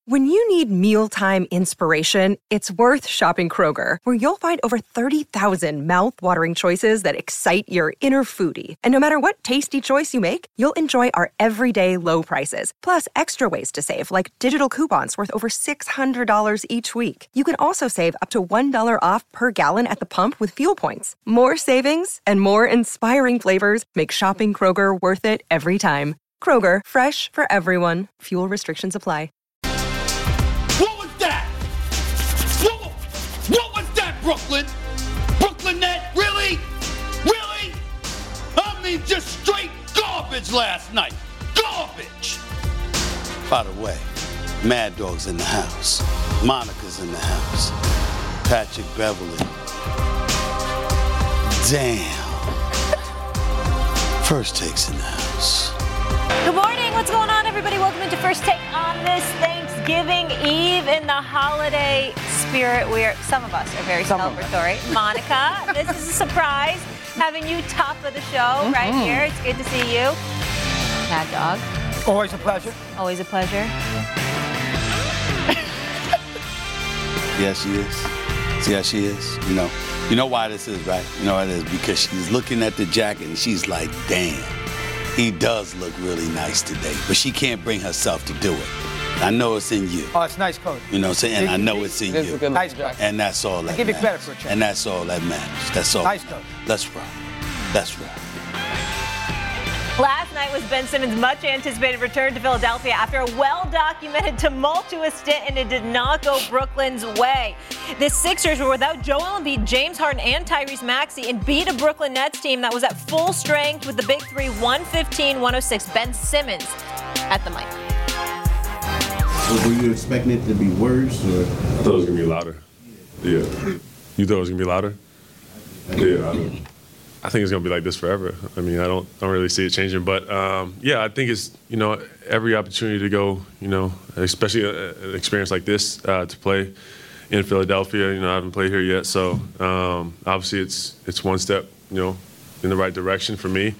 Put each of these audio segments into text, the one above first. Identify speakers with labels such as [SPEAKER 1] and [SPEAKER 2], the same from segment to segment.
[SPEAKER 1] When you need mealtime inspiration, it's worth shopping Kroger, where you'll find over 30,000 mouth-watering choices that excite your inner foodie. And no matter what tasty choice you make, you'll enjoy our everyday low prices, plus extra ways to save, like digital coupons worth over $600 each week. You can also save up to $1 off per gallon at the pump with fuel points. More savings and more inspiring flavors make shopping Kroger worth it every time. Kroger, fresh for everyone. Fuel restrictions apply.
[SPEAKER 2] What was that, Brooklyn? Brooklyn net? Really? Really? I mean, just straight garbage last night. Garbage! By the way, Mad Dog's in the house. Monica's in the house. Patrick Beverly. Damn. First Take's in the house.
[SPEAKER 3] Good morning. What's going on, everybody? Welcome into First Take on this Thanksgiving Eve in the holiday spirit. Some of us are very celebratory. Monica, this is a surprise having you top of the show right here. It's good to see you. Mad Dog.
[SPEAKER 4] Always a pleasure.
[SPEAKER 3] Always a pleasure.
[SPEAKER 2] Yes, she is. Yeah, she is. You know why this is, right? You know why it is? Because she's looking at the jacket and she's like, damn, he does look really nice today. But she can't bring herself to do it. I know it's in you.
[SPEAKER 4] Oh, it's nice coat.
[SPEAKER 2] You know what I'm saying? And I know it's in you.
[SPEAKER 4] Nice coat.
[SPEAKER 2] And that's all that matters.
[SPEAKER 4] I give you credit for a change.
[SPEAKER 2] And that's all that matters. That's all.
[SPEAKER 4] Nice coat.
[SPEAKER 2] Let's rock. Let's rock.
[SPEAKER 3] Last night was Ben Simmons' much-anticipated return to Philadelphia after a well-documented tumultuous stint, and it did not go Brooklyn's way. The Sixers were without Joel Embiid, James Harden, and Tyrese Maxey, and beat a Brooklyn Nets team that was at full strength with the big three, 115-106. Ben Simmons at the mic.
[SPEAKER 5] Were you expecting it to be worse, or?
[SPEAKER 6] I thought it was gonna be louder. Yeah. You thought it was gonna be louder? Yeah. I think it's gonna be like this forever. I mean, I don't really see it changing. But yeah, I think it's every opportunity to go. Especially an experience like this to play in Philadelphia. I haven't played here yet, so obviously it's one step in the right direction for me.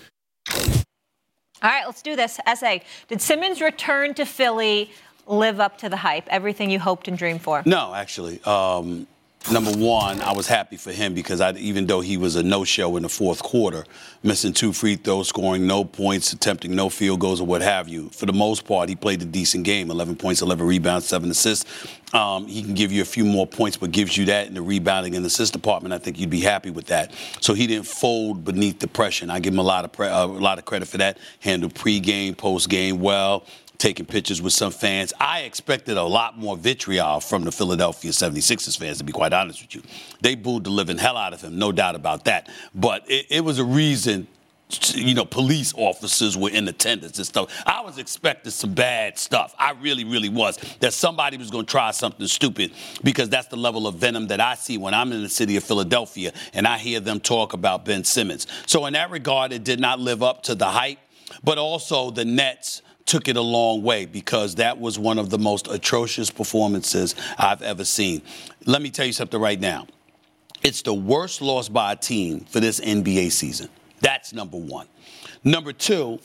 [SPEAKER 3] All right, let's do this. SA, did Simmons return to Philly live up to the hype? Everything you hoped and dreamed for?
[SPEAKER 2] No, actually. Number one, I was happy for him because even though he was a no-show in the fourth quarter, missing 2 free throws, scoring no points, attempting no field goals or what have you, for the most part, he played a decent game, 11 points, 11 rebounds, 7 assists. He can give you a few more points, but gives you that in the rebounding and assist department. I think you'd be happy with that. So he didn't fold beneath the pressure, and I give him a lot of credit for that. Handled pregame, postgame well. Taking pictures with some fans. I expected a lot more vitriol from the Philadelphia 76ers fans, to be quite honest with you. They booed the living hell out of him, no doubt about that. But it was a reason, police officers were in attendance and stuff. I was expecting some bad stuff. I really, really was. That somebody was going to try something stupid, because that's the level of venom that I see when I'm in the city of Philadelphia and I hear them talk about Ben Simmons. So in that regard, it did not live up to the hype, but also the Nets took it a long way, because that was one of the most atrocious performances I've ever seen. Let me tell you something right now. It's the worst loss by a team for this NBA season. That's number one. Number two,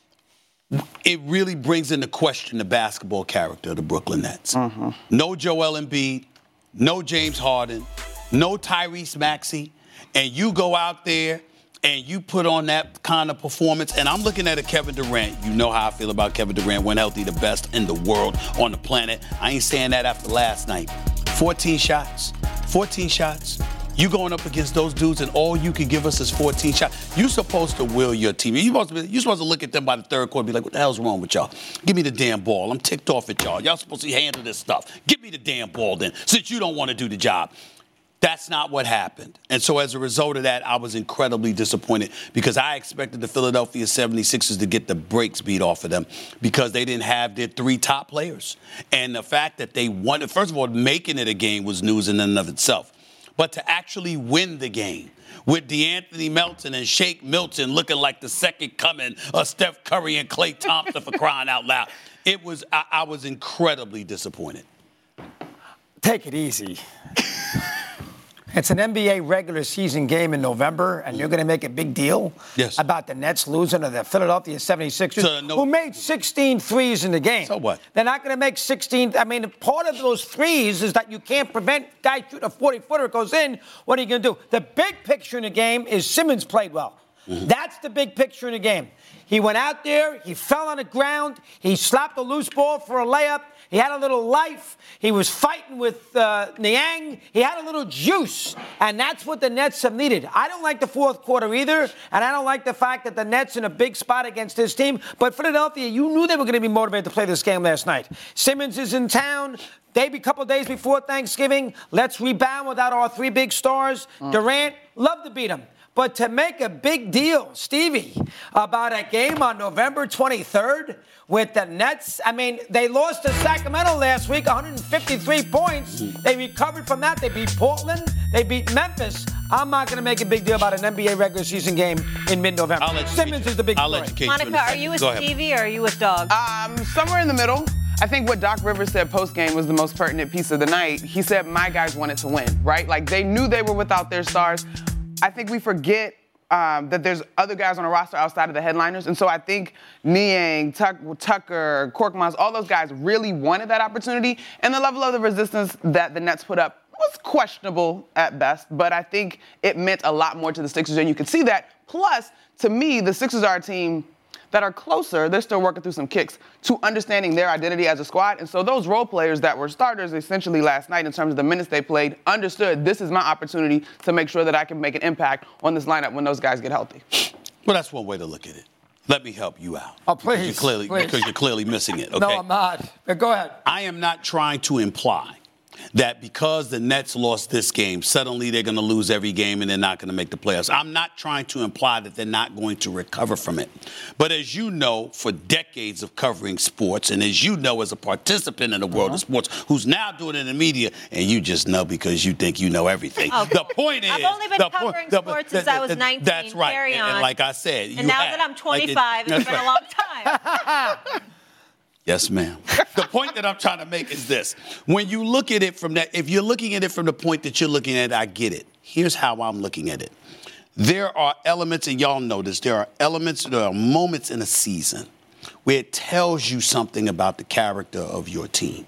[SPEAKER 2] it really brings into question the basketball character of the Brooklyn Nets. Mm-hmm. No Joel Embiid, no James Harden, no Tyrese Maxey, and you go out there and you put on that kind of performance, and I'm looking at a Kevin Durant. You know how I feel about Kevin Durant. When healthy, the best in the world on the planet. I ain't saying that after last night. 14 shots. You going up against those dudes, and all you can give us is 14 shots. You're supposed to will your team. You're supposed to look at them by the third quarter and be like, what the hell's wrong with y'all? Give me the damn ball. I'm ticked off at y'all. Y'all supposed to handle this stuff. Give me the damn ball then, since you don't want to do the job. That's not what happened. And so as a result of that, I was incredibly disappointed, because I expected the Philadelphia 76ers to get the brakes beat off of them, because they didn't have their 3 top players. And the fact that they won, first of all, making it a game was news in and of itself. But to actually win the game with DeAnthony Melton and Shake Milton looking like the second coming of Steph Curry and Klay Thompson, for crying out loud, I was incredibly disappointed.
[SPEAKER 4] Take it easy. It's an NBA regular season game in November, and you're going to make a big deal about the Nets losing to the Philadelphia 76ers, who made 16 threes in the game.
[SPEAKER 2] So what?
[SPEAKER 4] They're not going to make 16. I mean, part of those threes is that you can't prevent guys shooting a 40-footer. It goes in. What are you going to do? The big picture in the game is Simmons played well. That's the big picture in the game. He went out there. He fell on the ground. He slapped a loose ball for a layup. He had a little life. He was fighting with Niang. He had a little juice, and that's what the Nets have needed. I don't like the fourth quarter either, and I don't like the fact that the Nets in a big spot against this team. But Philadelphia, you knew they were going to be motivated to play this game last night. Simmons is in town. A couple days before Thanksgiving. Let's rebound without our three big stars. Durant, love to beat him. But to make a big deal, Stevie, about a game on November 23rd with the Nets, I mean, they lost to Sacramento last week, 153 points. They recovered from that. They beat Portland. They beat Memphis. I'm not going to make a big deal about an NBA regular season game in mid-November. Simmons is the big story.
[SPEAKER 3] Monica, are you with Stevie or are you with Dog?
[SPEAKER 7] Somewhere in the middle. I think what Doc Rivers said post-game was the most pertinent piece of the night. He said, my guys wanted to win, right? Like, they knew they were without their stars. I think we forget that there's other guys on the roster outside of the headliners. And so I think Niang, Tucker, Korkmaz, all those guys really wanted that opportunity. And the level of the resistance that the Nets put up was questionable at best. But I think it meant a lot more to the Sixers, and you could see that. Plus, to me, the Sixers are a team that are closer, they're still working through some kicks, to understanding their identity as a squad. And so those role players that were starters essentially last night in terms of the minutes they played understood this is my opportunity to make sure that I can make an impact on this lineup when those guys get healthy.
[SPEAKER 2] Well, that's one way to look at it. Let me help you out.
[SPEAKER 4] Oh, please.
[SPEAKER 2] Because you're clearly missing it, okay?
[SPEAKER 4] No, I'm not. Go ahead.
[SPEAKER 2] I am not trying to imply that because the Nets lost this game, suddenly they're going to lose every game and they're not going to make the playoffs. I'm not trying to imply that they're not going to recover from it. But as you know, for decades of covering sports, and as you know as a participant in the world of sports, who's now doing it in the media, and you just know because you think you know everything.
[SPEAKER 3] Oh,
[SPEAKER 2] the point is...
[SPEAKER 3] I've only been covering sports since I was 19.
[SPEAKER 2] That's right.
[SPEAKER 3] Carry on.
[SPEAKER 2] And like I said...
[SPEAKER 3] And now that I'm 25, it's been a long time.
[SPEAKER 2] Yes, ma'am. The point that I'm trying to make is this. When you look at it from that, if you're looking at it from the point that you're looking at it, I get it. Here's how I'm looking at it. There are elements, and y'all know this, there are moments in a season where it tells you something about the character of your team.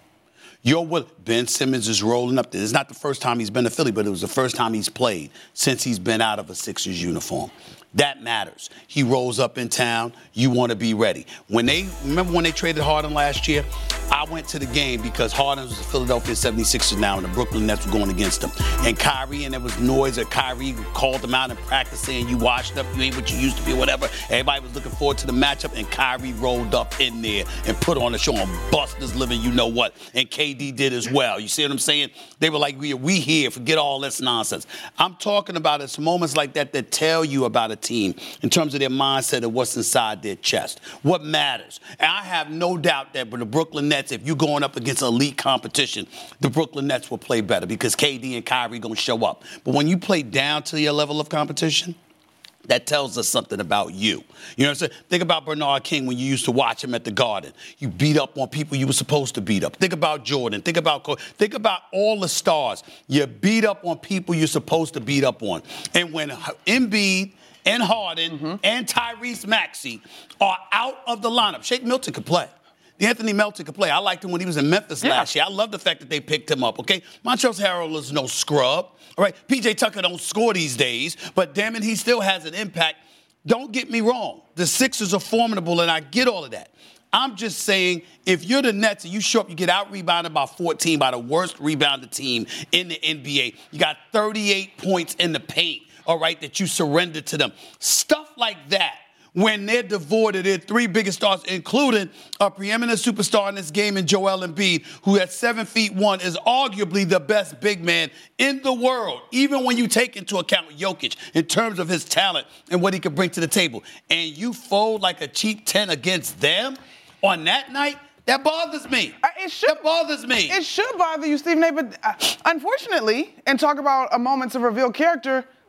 [SPEAKER 2] Ben Simmons is rolling up there. It's not the first time he's been to Philly, but it was the first time he's played since he's been out of a Sixers uniform. That matters. He rolls up in town. You want to be ready. Remember when they traded Harden last year? I went to the game because Harden was the Philadelphia 76ers now, and the Brooklyn Nets were going against him. And Kyrie, and there was noise that Kyrie called them out in practice saying, you washed up, you ain't what you used to be, whatever. Everybody was looking forward to the matchup, and Kyrie rolled up in there and put on a show and Buster's living you know what. And KD did as well. You see what I'm saying? They were like, we here, forget all this nonsense. I'm talking about it's moments like that that tell you about a team in terms of their mindset of what's inside their chest, what matters. And I have no doubt that with the Brooklyn Nets, if you're going up against elite competition, the Brooklyn Nets will play better because KD and Kyrie going to show up. But when you play down to your level of competition, that tells us something about you. You know what I'm saying? Think about Bernard King when you used to watch him at the Garden. You beat up on people you were supposed to beat up. Think about Jordan. Think about all the stars. You beat up on people you're supposed to beat up on. And when Embiid and Harden and Tyrese Maxey are out of the lineup, Shake Milton could play. Anthony Melton could play. I liked him when he was in Memphis last year. I love the fact that they picked him up, okay? Montrezl Harrell is no scrub, all right? P.J. Tucker don't score these days, but damn it, he still has an impact. Don't get me wrong. The Sixers are formidable, and I get all of that. I'm just saying, if you're the Nets and you show up, you get out-rebounded by 14 by the worst rebounded team in the NBA. You got 38 points in the paint, all right, that you surrendered to them. Stuff like that. When they're devoid of their three biggest stars, including a preeminent superstar in this game in Joel Embiid, who at 7'1" is arguably the best big man in the world, even when you take into account Jokic in terms of his talent and what he could bring to the table. And you fold like a cheap 10 against them on that night? That bothers me. That bothers me.
[SPEAKER 7] It should bother you, Stephen A. But unfortunately, and talk about a moment to reveal character,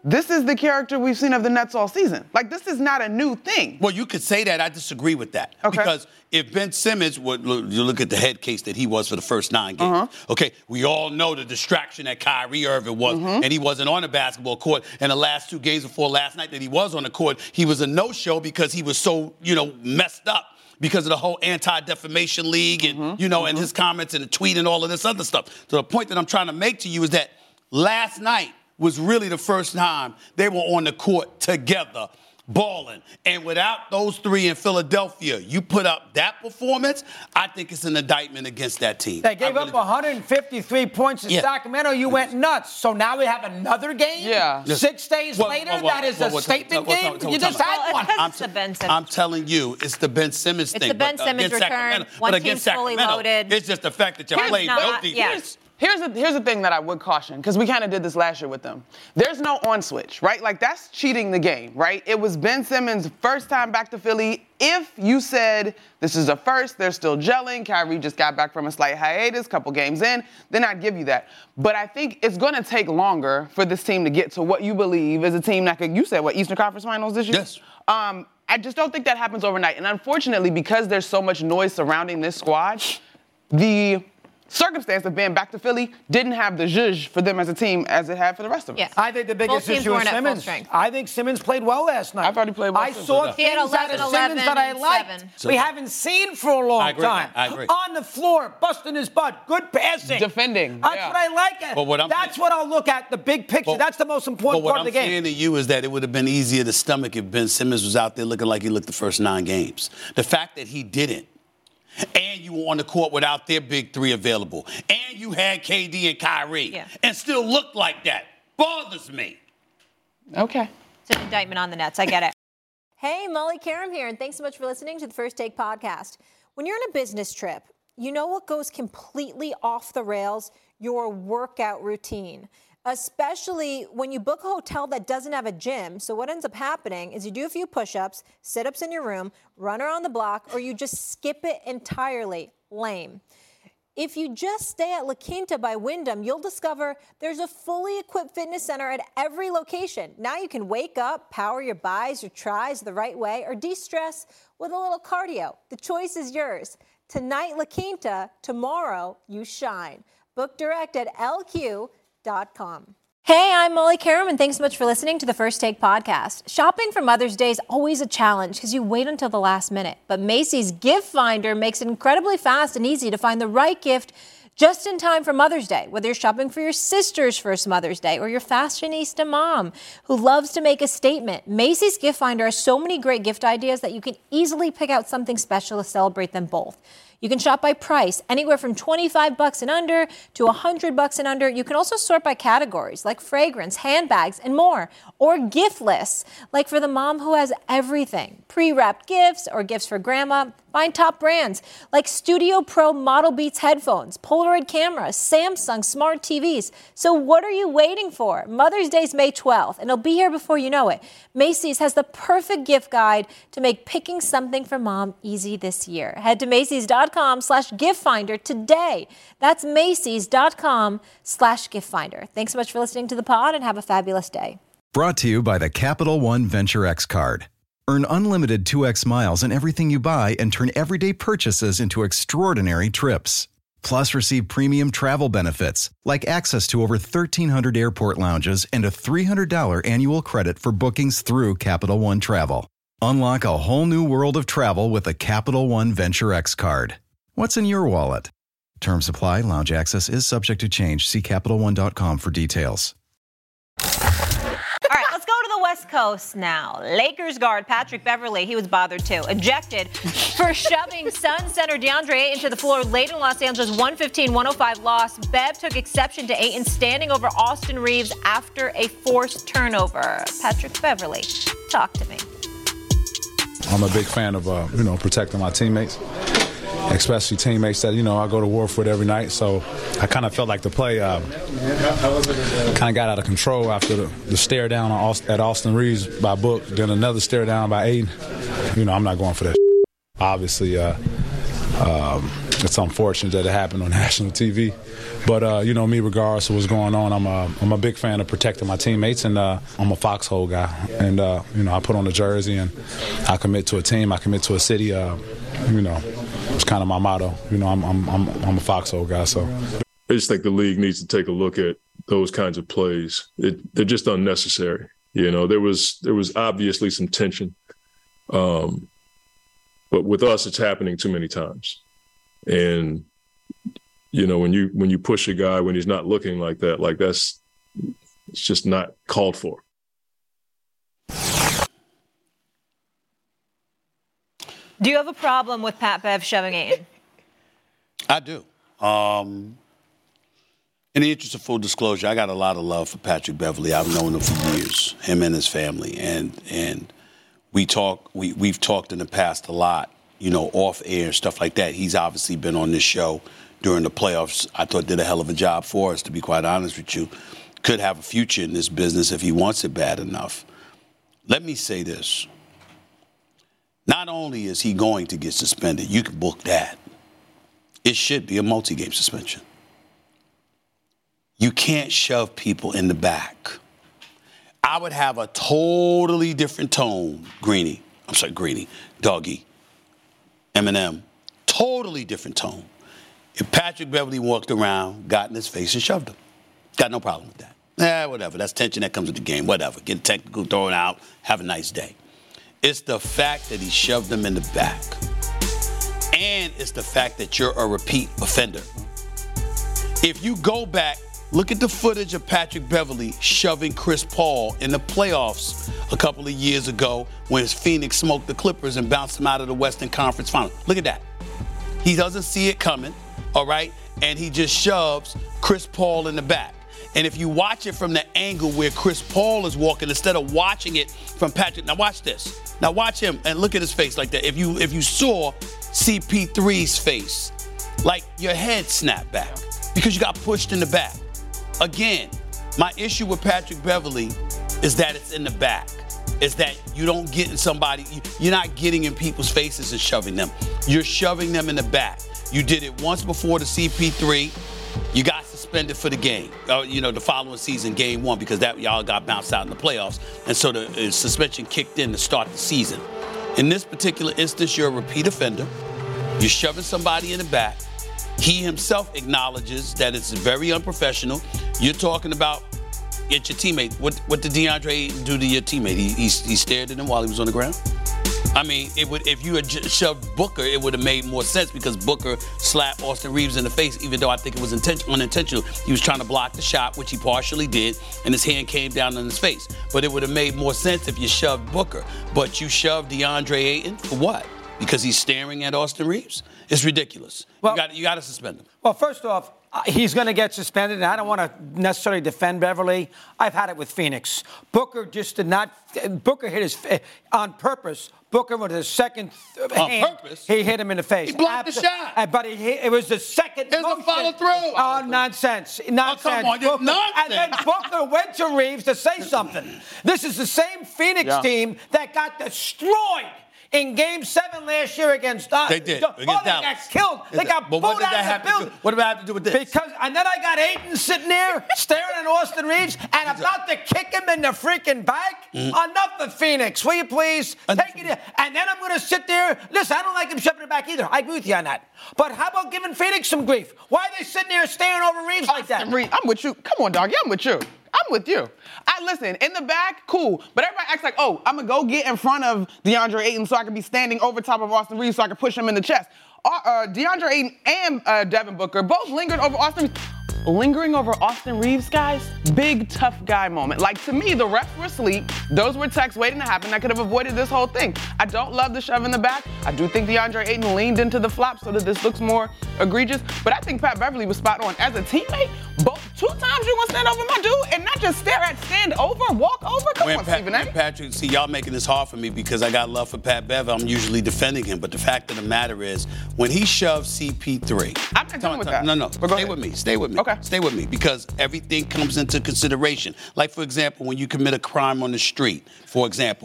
[SPEAKER 7] this is the character we've seen of the Nets all season. Like, this is not a new thing.
[SPEAKER 2] Well, you could say that. I disagree with that.
[SPEAKER 7] Okay.
[SPEAKER 2] Because if Ben Simmons, you look at the head case that he was for the first 9 games. Okay, we all know the distraction that Kyrie Irving was, and he wasn't on the basketball court. And the last 2 games before last night that he was on the court, he was a no-show because he was so, messed up because of the whole Anti-Defamation League and, and his comments and the tweet and all of this other stuff. So the point that I'm trying to make to you is that last night was really the first time they were on the court together, balling. And without those 3 in Philadelphia, you put up that performance, I think it's an indictment against that team.
[SPEAKER 4] They gave up 153 points in Sacramento. You went nuts. So now we have another game?
[SPEAKER 7] Yeah.
[SPEAKER 4] 6 days later, that is a statement game? You just had one.
[SPEAKER 2] I'm telling you, it's the Ben Simmons thing.
[SPEAKER 3] It's the Ben Simmons return. One team's fully loaded.
[SPEAKER 2] It's just the fact that you played no defense.
[SPEAKER 7] Here's the thing that I would caution, because we kind of did this last year with them. There's no on switch, right? Like, that's cheating the game, right? It was Ben Simmons' first time back to Philly. If you said this is a first, they're still gelling, Kyrie just got back from a slight hiatus, couple games in, then I'd give you that. But I think it's going to take longer for this team to get to what you believe is a team that could, you said, Eastern Conference Finals this year?
[SPEAKER 2] Yes.
[SPEAKER 7] I just don't think that happens overnight. And unfortunately, because there's so much noise surrounding this squad, the circumstance of being back to Philly didn't have the zhuzh for them as a team as it had for the rest of us.
[SPEAKER 3] Yeah.
[SPEAKER 4] I think the biggest issue is Simmons. I think Simmons played well last night.
[SPEAKER 7] I thought he played well.
[SPEAKER 4] I saw things out of Simmons that I liked. We haven't seen for a long time.
[SPEAKER 2] I agree.
[SPEAKER 4] On the floor, busting his butt, good passing.
[SPEAKER 7] Defending.
[SPEAKER 4] That's what I like.
[SPEAKER 2] But
[SPEAKER 4] that's what I'll look at, the big picture. That's the most important part of the game.
[SPEAKER 2] What I'm saying to you is that it would have been easier to stomach if Ben Simmons was out there looking like he looked the first 9 games. The fact that he didn't, and you were on the court without their big 3 available, and you had KD and Kyrie, and still looked like that, bothers me.
[SPEAKER 7] Okay.
[SPEAKER 3] It's an indictment on the Nets. I get it. Hey, Molly Karam here, and thanks so much for listening to the First Take podcast. When you're on a business trip, you know what goes completely off the rails? Your workout routine. Especially when you book a hotel that doesn't have a gym. So what ends up happening is you do a few push-ups, sit-ups in your room, run around the block, or you just skip it entirely. Lame. If you just stay at La Quinta by Wyndham, you'll discover there's a fully equipped fitness center at every location. Now you can wake up, power your bis, your tris the right way, or de-stress with a little cardio. The choice is yours. Tonight, La Quinta. Tomorrow, you shine. Book direct at LQ.com. Hey, I'm Molly Karam, and thanks so much for listening to the First Take podcast. Shopping for Mother's Day is always a challenge because you wait until the last minute. But Macy's Gift Finder makes it incredibly fast and easy to find the right gift just in time for Mother's Day. Whether you're shopping for your sister's first Mother's Day or your fashionista mom who loves to make a statement, Macy's Gift Finder has so many great gift ideas that you can easily pick out something special to celebrate them both. You can shop by price, anywhere from $25 and under to $100 and under. You can also sort by categories like fragrance, handbags, and more. Or gift lists, like for the mom who has everything. Pre-wrapped gifts or gifts for grandma. Find top brands like Studio Pro Model Beats headphones, Polaroid cameras, Samsung smart TVs. So what are you waiting for? Mother's Day is May 12th, and it'll be here before you know it. Macy's has the perfect gift guide to make picking something for mom easy this year. Head to Macys.com/giftfinder today. That's Macys.com/giftfinder. Thanks so much for listening to the pod, and have a fabulous day.
[SPEAKER 8] Brought to you by the Capital One Venture X card. Earn unlimited 2x miles on everything you buy and turn everyday purchases into extraordinary trips. Plus, receive premium travel benefits like access to over 1,300 airport lounges and a $300 annual credit for bookings through Capital One Travel. Unlock a whole new world of travel with a Capital One Venture X card. What's in your wallet? Terms apply. Lounge access is subject to change. See CapitalOne.com for details.
[SPEAKER 3] All right, let's go to the West Coast now. Lakers guard Patrick Beverley, he was bothered too, ejected for shoving Suns center DeAndre Ayton to the floor late in Los Angeles' 115-105 loss. Bev took exception to Ayton standing over Austin Reeves after a forced turnover. Patrick Beverley, talk to me.
[SPEAKER 9] I'm a big fan of, protecting my teammates, especially teammates that, I go to war with every night. So I kind of felt like the play kind of got out of control after the stare down at Austin Reeves by Book, then another stare down by Ayton. I'm not going for that. Obviously, it's unfortunate that it happened on national TV. But, you know, me, regardless of what's going on, I'm a big fan of protecting my teammates, and I'm a foxhole guy. And, you know, I put on a jersey, and I commit to a team, I commit to a city. You know, it's kind of my motto. You know, I'm a foxhole guy, so.
[SPEAKER 6] I just think the league needs to take a look at those kinds of plays. They're just unnecessary. You know, there was obviously some tension, but with us, it's happening too many times. And you know, when you push a guy when he's not looking like that, it's just not called for.
[SPEAKER 3] Do you have a problem with Pat Bev shoving Ayton?
[SPEAKER 2] I do. In the interest of full disclosure, I got a lot of love for Patrick Beverley. I've known him for years, him and his family, and we've talked in the past a lot, you know, off air and stuff like that. He's obviously been on this show during the playoffs. I thought did a hell of a job for us, to be quite honest with you. Could have a future in this business if he wants it bad enough. Let me say this. Not only is he going to get suspended, you can book that. It should be a multi-game suspension. You can't shove people in the back. I would have a totally different tone, Doggy, Eminem, totally different tone. If Patrick Beverley walked around, got in his face and shoved him. Got no problem with that. Whatever. That's tension that comes with the game. Whatever. Get technical, throw it out, have a nice day. It's the fact that he shoved him in the back. And it's the fact that you're a repeat offender. If you go back, look at the footage of Patrick Beverley shoving Chris Paul in the playoffs a couple of years ago when Phoenix smoked the Clippers and bounced them out of the Western Conference Finals. Look at that. He doesn't see it coming, all right? And he just shoves Chris Paul in the back. And if you watch it from the angle where Chris Paul is walking, instead of watching it from Patrick, now watch this. Now watch him and look at his face like that. If you saw CP3's face, like your head snapped back because you got pushed in the back. Again, my issue with Patrick Beverley is that it's in the back. Is that you don't get in somebody, you're not getting in people's faces and shoving them. You're shoving them in the back. You did it once before the CP3. You got suspended for the game, the following season, game 1, because that y'all got bounced out in the playoffs. And so the suspension kicked in to start the season. In this particular instance, you're a repeat offender. You're shoving somebody in the back. He himself acknowledges that it's very unprofessional. You're talking about it's your teammate. What did DeAndre do to your teammate? He stared at him while he was on the ground? I mean, if you had shoved Booker, it would have made more sense because Booker slapped Austin Reeves in the face, even though I think it was unintentional. He was trying to block the shot, which he partially did, and his hand came down on his face. But it would have made more sense if you shoved Booker. But you shoved DeAndre Ayton for what? Because he's staring at Austin Reeves? It's ridiculous. Well, you got to suspend him.
[SPEAKER 4] Well, first off, he's going to get suspended, and I don't want to necessarily defend Beverley. I've had it with Phoenix. Booker just did not. Booker hit his on purpose. Booker with his second hand,
[SPEAKER 2] purpose?
[SPEAKER 4] He hit him in the face.
[SPEAKER 2] He blocked the shot.
[SPEAKER 4] But it was the second.
[SPEAKER 2] It was a follow through.
[SPEAKER 4] Oh, nonsense. Nonsense.
[SPEAKER 2] Oh, come on,
[SPEAKER 4] Booker,
[SPEAKER 2] nonsense.
[SPEAKER 4] And then Booker went to Reeves to say something. This is the same Phoenix team that got destroyed in Game 7 last year against us.
[SPEAKER 2] They did.
[SPEAKER 4] They got killed. They got booed out of the building.
[SPEAKER 2] What did that have to do with this?
[SPEAKER 4] And then I got Ayton sitting there staring at Austin Reeves and about to kick him in the freaking back. Enough of Phoenix. Will you please take it in? And then I'm going to sit there. Listen, I don't like him shoving it back either. I agree with you on that. But how about giving Phoenix some grief? Why are they sitting there staring over Reeves like that?
[SPEAKER 7] I'm with you. Come on, dog. I'm with you. I'm with you. Listen, in the back, cool. But everybody acts like, oh, I'm going to go get in front of DeAndre Ayton so I can be standing over top of Austin Reeves so I can push him in the chest. DeAndre Ayton and Devin Booker both lingered over Austin Reeves. Lingering over Austin Reeves, guys, big tough guy moment. Like, to me, the refs were asleep. Those were texts waiting to happen that could have avoided this whole thing. I don't love the shove in the back. I do think DeAndre Ayton leaned into the flop so that this looks more egregious. But I think Pat Beverley was spot on. As a teammate, two times you're going to stand over my dude and not just stand over, walk over? Come on, Stephen A.
[SPEAKER 2] Patrick, see, y'all making this hard for me because I got love for Pat Bev. I'm usually defending him. But the fact of the matter is, when he shoved CP3.
[SPEAKER 7] I'm not done with that.
[SPEAKER 2] No. Stay with me.
[SPEAKER 7] Okay.
[SPEAKER 2] Stay with me because everything comes into consideration. Like, for example, when you commit a crime on the street, for example,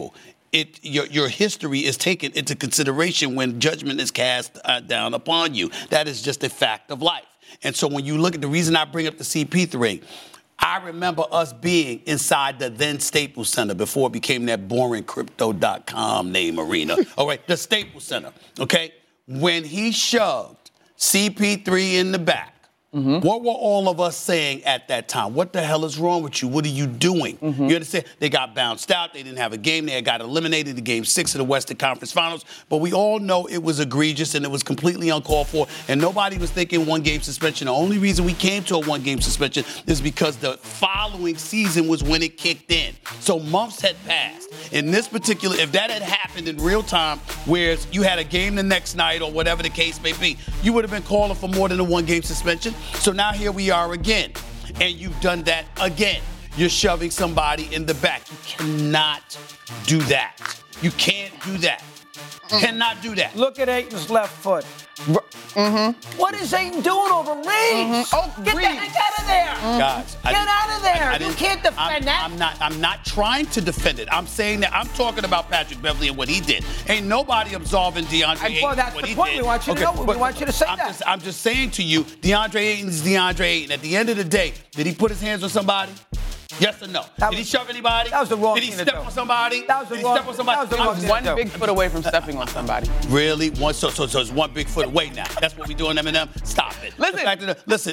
[SPEAKER 2] your history is taken into consideration when judgment is cast down upon you. That is just a fact of life. And so when you look at the reason I bring up the CP3, I remember us being inside the then Staples Center before it became that boring Crypto.com name arena. All right, the Staples Center, okay? When he shoved CP3 in the back, what were all of us saying at that time? What the hell is wrong with you? What are you doing? You understand? They got bounced out. They didn't have a game. They got eliminated in Game 6 of the Western Conference Finals. But we all know it was egregious and it was completely uncalled for. And nobody was thinking one-game suspension. The only reason we came to a one-game suspension is because the following season was when it kicked in. So months had passed. In this particular, if that had happened in real time, whereas you had a game the next night or whatever the case may be, you would have been calling for more than a one-game suspension. So now here we are again, and you've done that again. You're shoving somebody in the back. You cannot do that. You can't do that. Cannot do that.
[SPEAKER 4] Look at Ayton's left foot. What is Ayton doing over Reeves?
[SPEAKER 7] Oh,
[SPEAKER 4] get the heck out of there.
[SPEAKER 2] Guys,
[SPEAKER 4] get out of there. You can't defend that.
[SPEAKER 2] I'm not trying to defend it. I'm saying that I'm talking about Patrick Beverley and what he did. Ain't nobody absolving DeAndre Ayton.
[SPEAKER 4] Well, that's
[SPEAKER 2] what
[SPEAKER 4] the
[SPEAKER 2] he
[SPEAKER 4] point.
[SPEAKER 2] did.
[SPEAKER 4] We want you to know. We want you to say that.
[SPEAKER 2] I'm just saying to you, DeAndre Ayton is DeAndre Ayton. At the end of the day, did he put his hands on somebody? Yes or no? Did he shove anybody?
[SPEAKER 4] That was the wrong
[SPEAKER 2] thing to do. Did he step on somebody?
[SPEAKER 4] That was the wrong thing. That was
[SPEAKER 7] one big foot away from stepping on somebody.
[SPEAKER 2] Really? So it's one big foot away now. That's what we doing, Eminem? Stop it. Listen,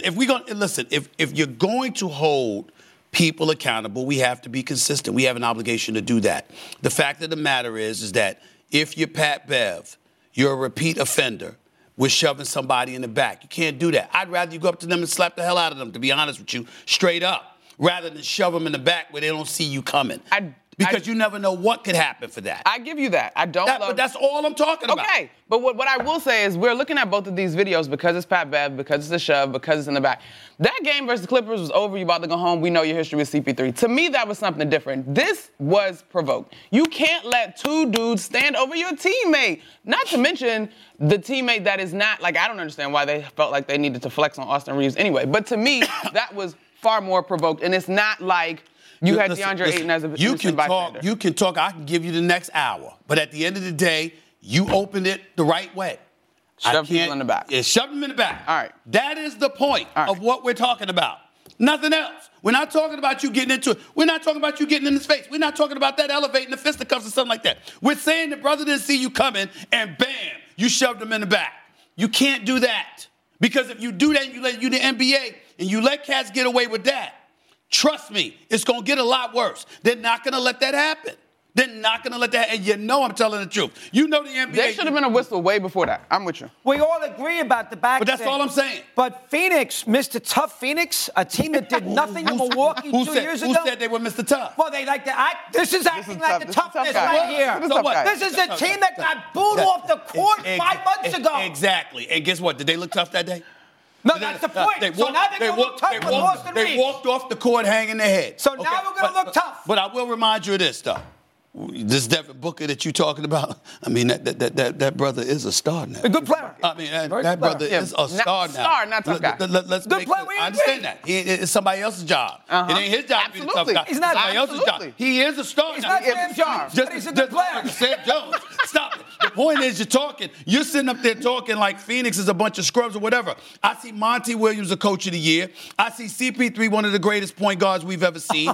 [SPEAKER 2] if you're going to hold people accountable, we have to be consistent. We have an obligation to do that. The fact of the matter is that if you're Pat Bev, you're a repeat offender, we're shoving somebody in the back. You can't do that. I'd rather you go up to them and slap the hell out of them, to be honest with you, straight up, rather than shove them in the back where they don't see you coming. Because you never know what could happen for that.
[SPEAKER 7] I give you that.
[SPEAKER 2] But that's all I'm talking about.
[SPEAKER 7] Okay, but what I will say is we're looking at both of these videos because it's Pat Bev, because it's a shove, because it's in the back. That game versus the Clippers was over. You about to go home. We know your history with CP3. To me, that was something different. This was provoked. You can't let two dudes stand over your teammate. Not to mention the teammate that is not, like, I don't understand why they felt like they needed to flex on Austin Reeves anyway. But to me, that was far more provoked. And it's not like you had DeAndre Ayton as a innocent bystander.
[SPEAKER 2] You can talk. I can give you the next hour. But at the end of the day, you opened it the right way.
[SPEAKER 7] Shove people in the back.
[SPEAKER 2] Yeah, shove them in the back.
[SPEAKER 7] All right.
[SPEAKER 2] That is the point of what we're talking about. Nothing else. We're not talking about you getting into it. We're not talking about you getting in his face. We're not talking about that elevating the fisticuffs or something like that. We're saying the brother didn't see you coming, and bam, you shoved him in the back. You can't do that. Because if you do that, you let the NBA, and you let cats get away with that, trust me, it's going to get a lot worse. They're not going to let that happen. They're not going to let that, and you know I'm telling the truth. You know the NBA.
[SPEAKER 7] There should have been a whistle way before that. I'm with you.
[SPEAKER 4] We all agree about the back.
[SPEAKER 2] But that's all I'm saying.
[SPEAKER 4] But Phoenix, Mr. Tough Phoenix, a team that did nothing in Milwaukee 2 years ago.
[SPEAKER 2] Who said they were Mr. Tough?
[SPEAKER 4] Well, they like to act. This is acting like the toughness right here. This is the team that got booed off the court 5 months ago.
[SPEAKER 2] Exactly. And guess what? Did they look tough that day?
[SPEAKER 4] No, that's the point. So now they're going to look tough with Austin Reeves.
[SPEAKER 2] They walked off the court hanging their head.
[SPEAKER 4] So now we're going to look tough.
[SPEAKER 2] But I will remind you of this, though. This Devin Booker that you're talking about, I mean, that brother is a star now.
[SPEAKER 4] A good player.
[SPEAKER 2] I mean, that brother is a star now.
[SPEAKER 7] Star, not tough guy.
[SPEAKER 2] Let's
[SPEAKER 4] good player.
[SPEAKER 2] I understand that. It's somebody else's job. It ain't his job to be the tough guy.
[SPEAKER 4] He's not
[SPEAKER 2] somebody else's job. He is a star
[SPEAKER 4] He's
[SPEAKER 2] now.
[SPEAKER 4] not Sam Jones, but he's a good player.
[SPEAKER 2] Sam Jones. Stop it. The point is you're sitting up there talking like Phoenix is a bunch of scrubs or whatever. I see Monty Williams a coach of the year. I see CP3 one of the greatest point guards we've ever seen.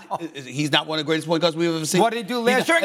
[SPEAKER 2] He's not one of the greatest point guards we've ever seen.
[SPEAKER 4] What did he do last year?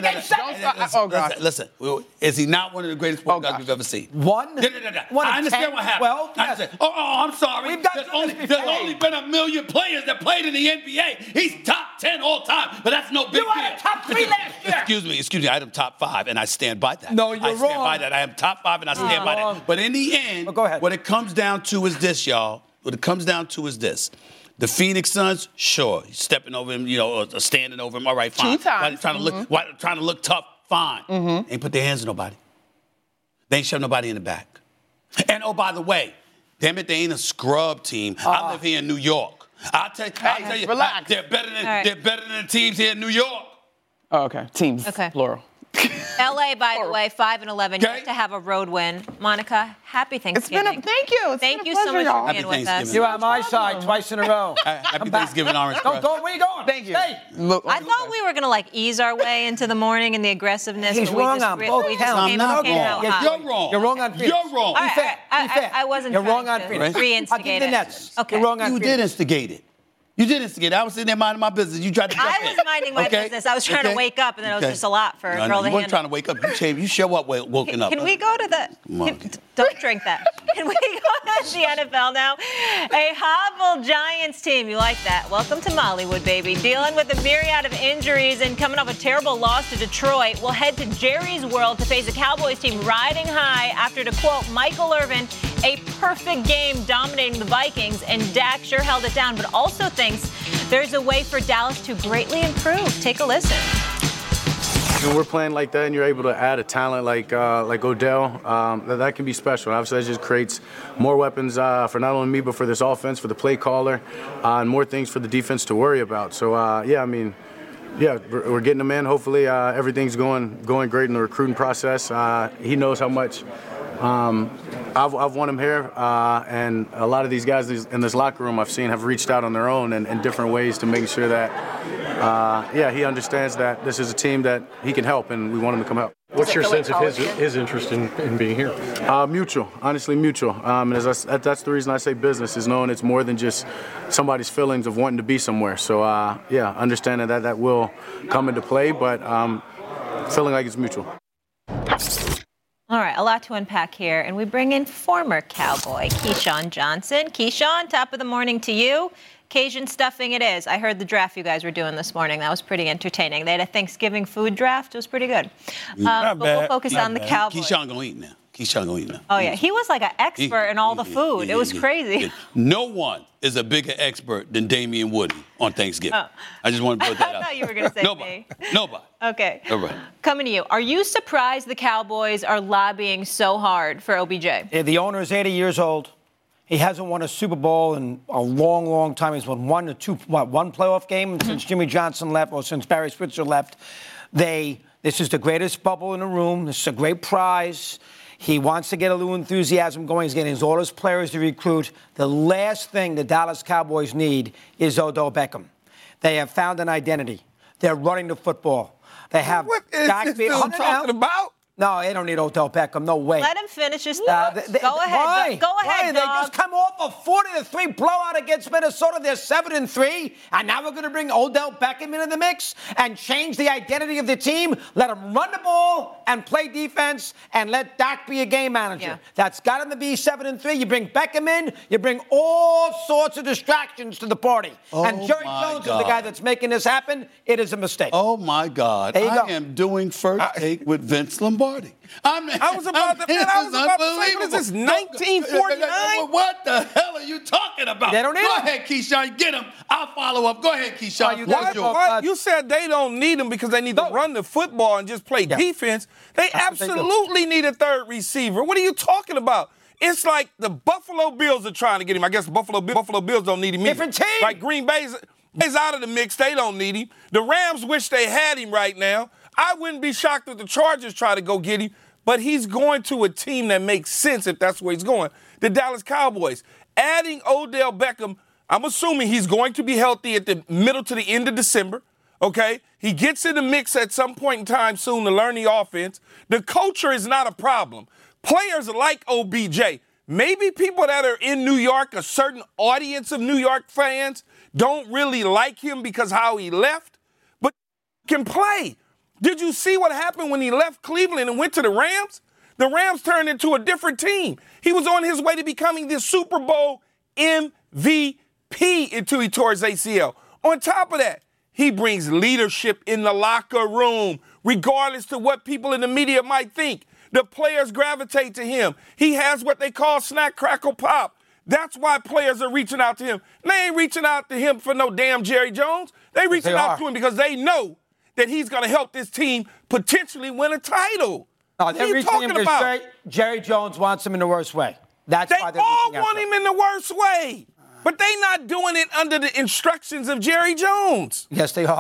[SPEAKER 2] Listen, is he not one of the greatest point guards we've ever seen?
[SPEAKER 4] One?
[SPEAKER 2] I understand what happened.
[SPEAKER 4] Well,
[SPEAKER 2] yes. I'm sorry.
[SPEAKER 4] We've got
[SPEAKER 2] there's only been 1 million players that played in the NBA. He's top 10 all time, but that's no big deal.
[SPEAKER 4] You had a top 3 last year.
[SPEAKER 2] Excuse me. I had him top 5, and I stand by that.
[SPEAKER 4] No, you're wrong.
[SPEAKER 2] I stand by that. I am top 5, and I stand by that. But in the end,
[SPEAKER 4] go ahead.
[SPEAKER 2] What it comes down to is this, y'all. What it comes down to is this. The Phoenix Suns, sure, he's stepping over him, or standing over him. All right, fine.
[SPEAKER 7] 2 times.
[SPEAKER 2] Trying to look tough. Fine. Ain't put their hands on nobody. They ain't shoved nobody in the back. And, oh, by the way, damn it, they ain't a scrub team. I live here in New York. I'll tell you,
[SPEAKER 7] relax.
[SPEAKER 2] They're better than the teams here in New York.
[SPEAKER 7] Oh, okay. Teams, plural.
[SPEAKER 3] LA, by the way, 5-11. You have to have a road win. Monica, happy Thanksgiving.
[SPEAKER 7] Thank you.
[SPEAKER 3] Thank you so much for being with us.
[SPEAKER 4] You're on my side twice in a row.
[SPEAKER 2] Happy Thanksgiving, Orange Crush.
[SPEAKER 4] Go, where you going?
[SPEAKER 7] Thank you.
[SPEAKER 4] Stay.
[SPEAKER 3] I thought we were going to ease our way into the morning and the aggressiveness.
[SPEAKER 4] He's
[SPEAKER 3] but we
[SPEAKER 4] wrong
[SPEAKER 3] just
[SPEAKER 4] on
[SPEAKER 3] we
[SPEAKER 4] both
[SPEAKER 3] just
[SPEAKER 4] counts.
[SPEAKER 3] came
[SPEAKER 2] I'm not
[SPEAKER 3] out
[SPEAKER 2] wrong.
[SPEAKER 3] hot.
[SPEAKER 2] You're wrong.
[SPEAKER 4] You're wrong on Phoenix.
[SPEAKER 2] You're wrong.
[SPEAKER 3] All right, I wasn't
[SPEAKER 4] You're
[SPEAKER 3] trying
[SPEAKER 4] wrong on
[SPEAKER 3] to
[SPEAKER 4] Phoenix.
[SPEAKER 3] re-instigate
[SPEAKER 4] I'll keep the
[SPEAKER 3] it.
[SPEAKER 4] Nets.
[SPEAKER 3] Okay.
[SPEAKER 4] You're wrong on
[SPEAKER 2] You
[SPEAKER 4] Phoenix.
[SPEAKER 2] did instigate it. You did instigate it. I was sitting there minding my business. You tried to jump in.
[SPEAKER 3] I was minding my business. I was trying to wake up, and then it was just a lot for a girl to
[SPEAKER 2] You weren't
[SPEAKER 3] handle.
[SPEAKER 2] trying to wake up. You show up woken up.
[SPEAKER 3] Can we go to the... Don't drink that. Can we go to the NFL now? A hobbled Giants team. You like that? Welcome to Mollywood, baby. Dealing with a myriad of injuries and coming off a terrible loss to Detroit. We'll head to Jerry's World to face a Cowboys team riding high after, to quote Michael Irvin, a perfect game dominating the Vikings, and Dak sure held it down, but also thinks there's a way for Dallas to greatly improve. Take a listen.
[SPEAKER 10] When we're playing like that and you're able to add a talent like Odell, that can be special. Obviously, that just creates more weapons for not only me but for this offense, for the play caller, and more things for the defense to worry about. So, we're getting him in. Hopefully, everything's going great in the recruiting process. He knows how much I've won him here, and a lot of these guys in this locker room I've seen have reached out on their own in different ways to make sure that, he understands that this is a team that he can help, and we want him to come help.
[SPEAKER 11] What's your sense of his interest in being here?
[SPEAKER 10] Mutual, honestly mutual. And that's the reason I say business, is knowing it's more than just somebody's feelings of wanting to be somewhere. So, understanding that will come into play, but feeling like it's mutual.
[SPEAKER 3] All right, a lot to unpack here, and we bring in former Cowboy Keyshawn Johnson. Keyshawn, top of the morning to you. Cajun stuffing it is. I heard the draft you guys were doing this morning. That was pretty entertaining. They had a Thanksgiving food draft. It was pretty good. But we'll focus on the Cowboys.
[SPEAKER 2] Keyshawn gonna eat now.
[SPEAKER 3] Oh, yeah. He was like an expert in all the food. It was crazy.
[SPEAKER 2] No one is a bigger expert than Damian Woody on Thanksgiving.
[SPEAKER 3] Oh.
[SPEAKER 2] I just want to put that out.
[SPEAKER 3] I thought you were going to say me.
[SPEAKER 2] Nobody.
[SPEAKER 3] Okay.
[SPEAKER 2] Nobody.
[SPEAKER 3] Coming to you. Are you surprised the Cowboys are lobbying so hard for OBJ?
[SPEAKER 4] Yeah, the owner is 80 years old. He hasn't won a Super Bowl in a long, long time. He's won one playoff game since Jimmy Johnson left, or since Barry Switzer left. This is the greatest bubble in the room. This is a great prize. He wants to get a little enthusiasm going. He's getting all his players to recruit. The last thing the Dallas Cowboys need is Odell Beckham. They have found an identity. They're running the football. They have...
[SPEAKER 12] What is this dude talking about?
[SPEAKER 4] No, they don't need Odell Beckham. No way.
[SPEAKER 3] Let him finish his thought. Go ahead.
[SPEAKER 4] Why?
[SPEAKER 3] Go ahead,
[SPEAKER 4] They
[SPEAKER 3] dog.
[SPEAKER 4] just come off a 40-3 blowout against Minnesota. They're 7-3, and now we're going to bring Odell Beckham into the mix and change the identity of the team. Let him run the ball and play defense, and let Dak be a game manager.
[SPEAKER 3] Yeah.
[SPEAKER 4] That's got him to be 7-3. You bring Beckham in, you bring all sorts of distractions to the party. And Jerry Jones is the guy that's making this happen. It is a mistake.
[SPEAKER 2] Oh, my God.
[SPEAKER 4] There you go.
[SPEAKER 2] I am doing first take with Vince Lombardi.
[SPEAKER 12] I was about to say, what is this, 1949?
[SPEAKER 2] What the hell are you talking about?
[SPEAKER 4] They don't need
[SPEAKER 2] Go
[SPEAKER 4] him.
[SPEAKER 2] ahead, Keyshawn. Get him. I'll follow up. Go ahead, Keyshawn.
[SPEAKER 12] Why? You said they don't need him because they need to run the football and just play defense. They absolutely need a third receiver. What are you talking about? It's like the Buffalo Bills are trying to get him. I guess the Buffalo Bills don't need him either.
[SPEAKER 4] Different team.
[SPEAKER 12] Like Green Bay's out of the mix. They don't need him. The Rams wish they had him right now. I wouldn't be shocked if the Chargers try to go get him, but he's going to a team that makes sense if that's where he's going. The Dallas Cowboys. Adding Odell Beckham, I'm assuming he's going to be healthy at the middle to the end of December, okay? He gets in the mix at some point in time soon to learn the offense. The culture is not a problem. Players like OBJ, maybe people that are in New York, a certain audience of New York fans, don't really like him because how he left, but can play. Did you see what happened when he left Cleveland and went to the Rams? The Rams turned into a different team. He was on his way to becoming the Super Bowl MVP until he tore his ACL. On top of that, he brings leadership in the locker room, regardless to what people in the media might think. The players gravitate to him. He has what they call snack, crackle, pop. That's why players are reaching out to him. They ain't reaching out to him for no damn Jerry Jones. They reaching out to him because they know that he's going to help this team potentially win a title.
[SPEAKER 4] No, they're reaching him because Jerry Jones wants him in the worst way. That's why they're
[SPEAKER 12] all
[SPEAKER 4] reaching out
[SPEAKER 12] want him in the worst way. But they not doing it under the instructions of Jerry Jones.
[SPEAKER 4] Yes, they are.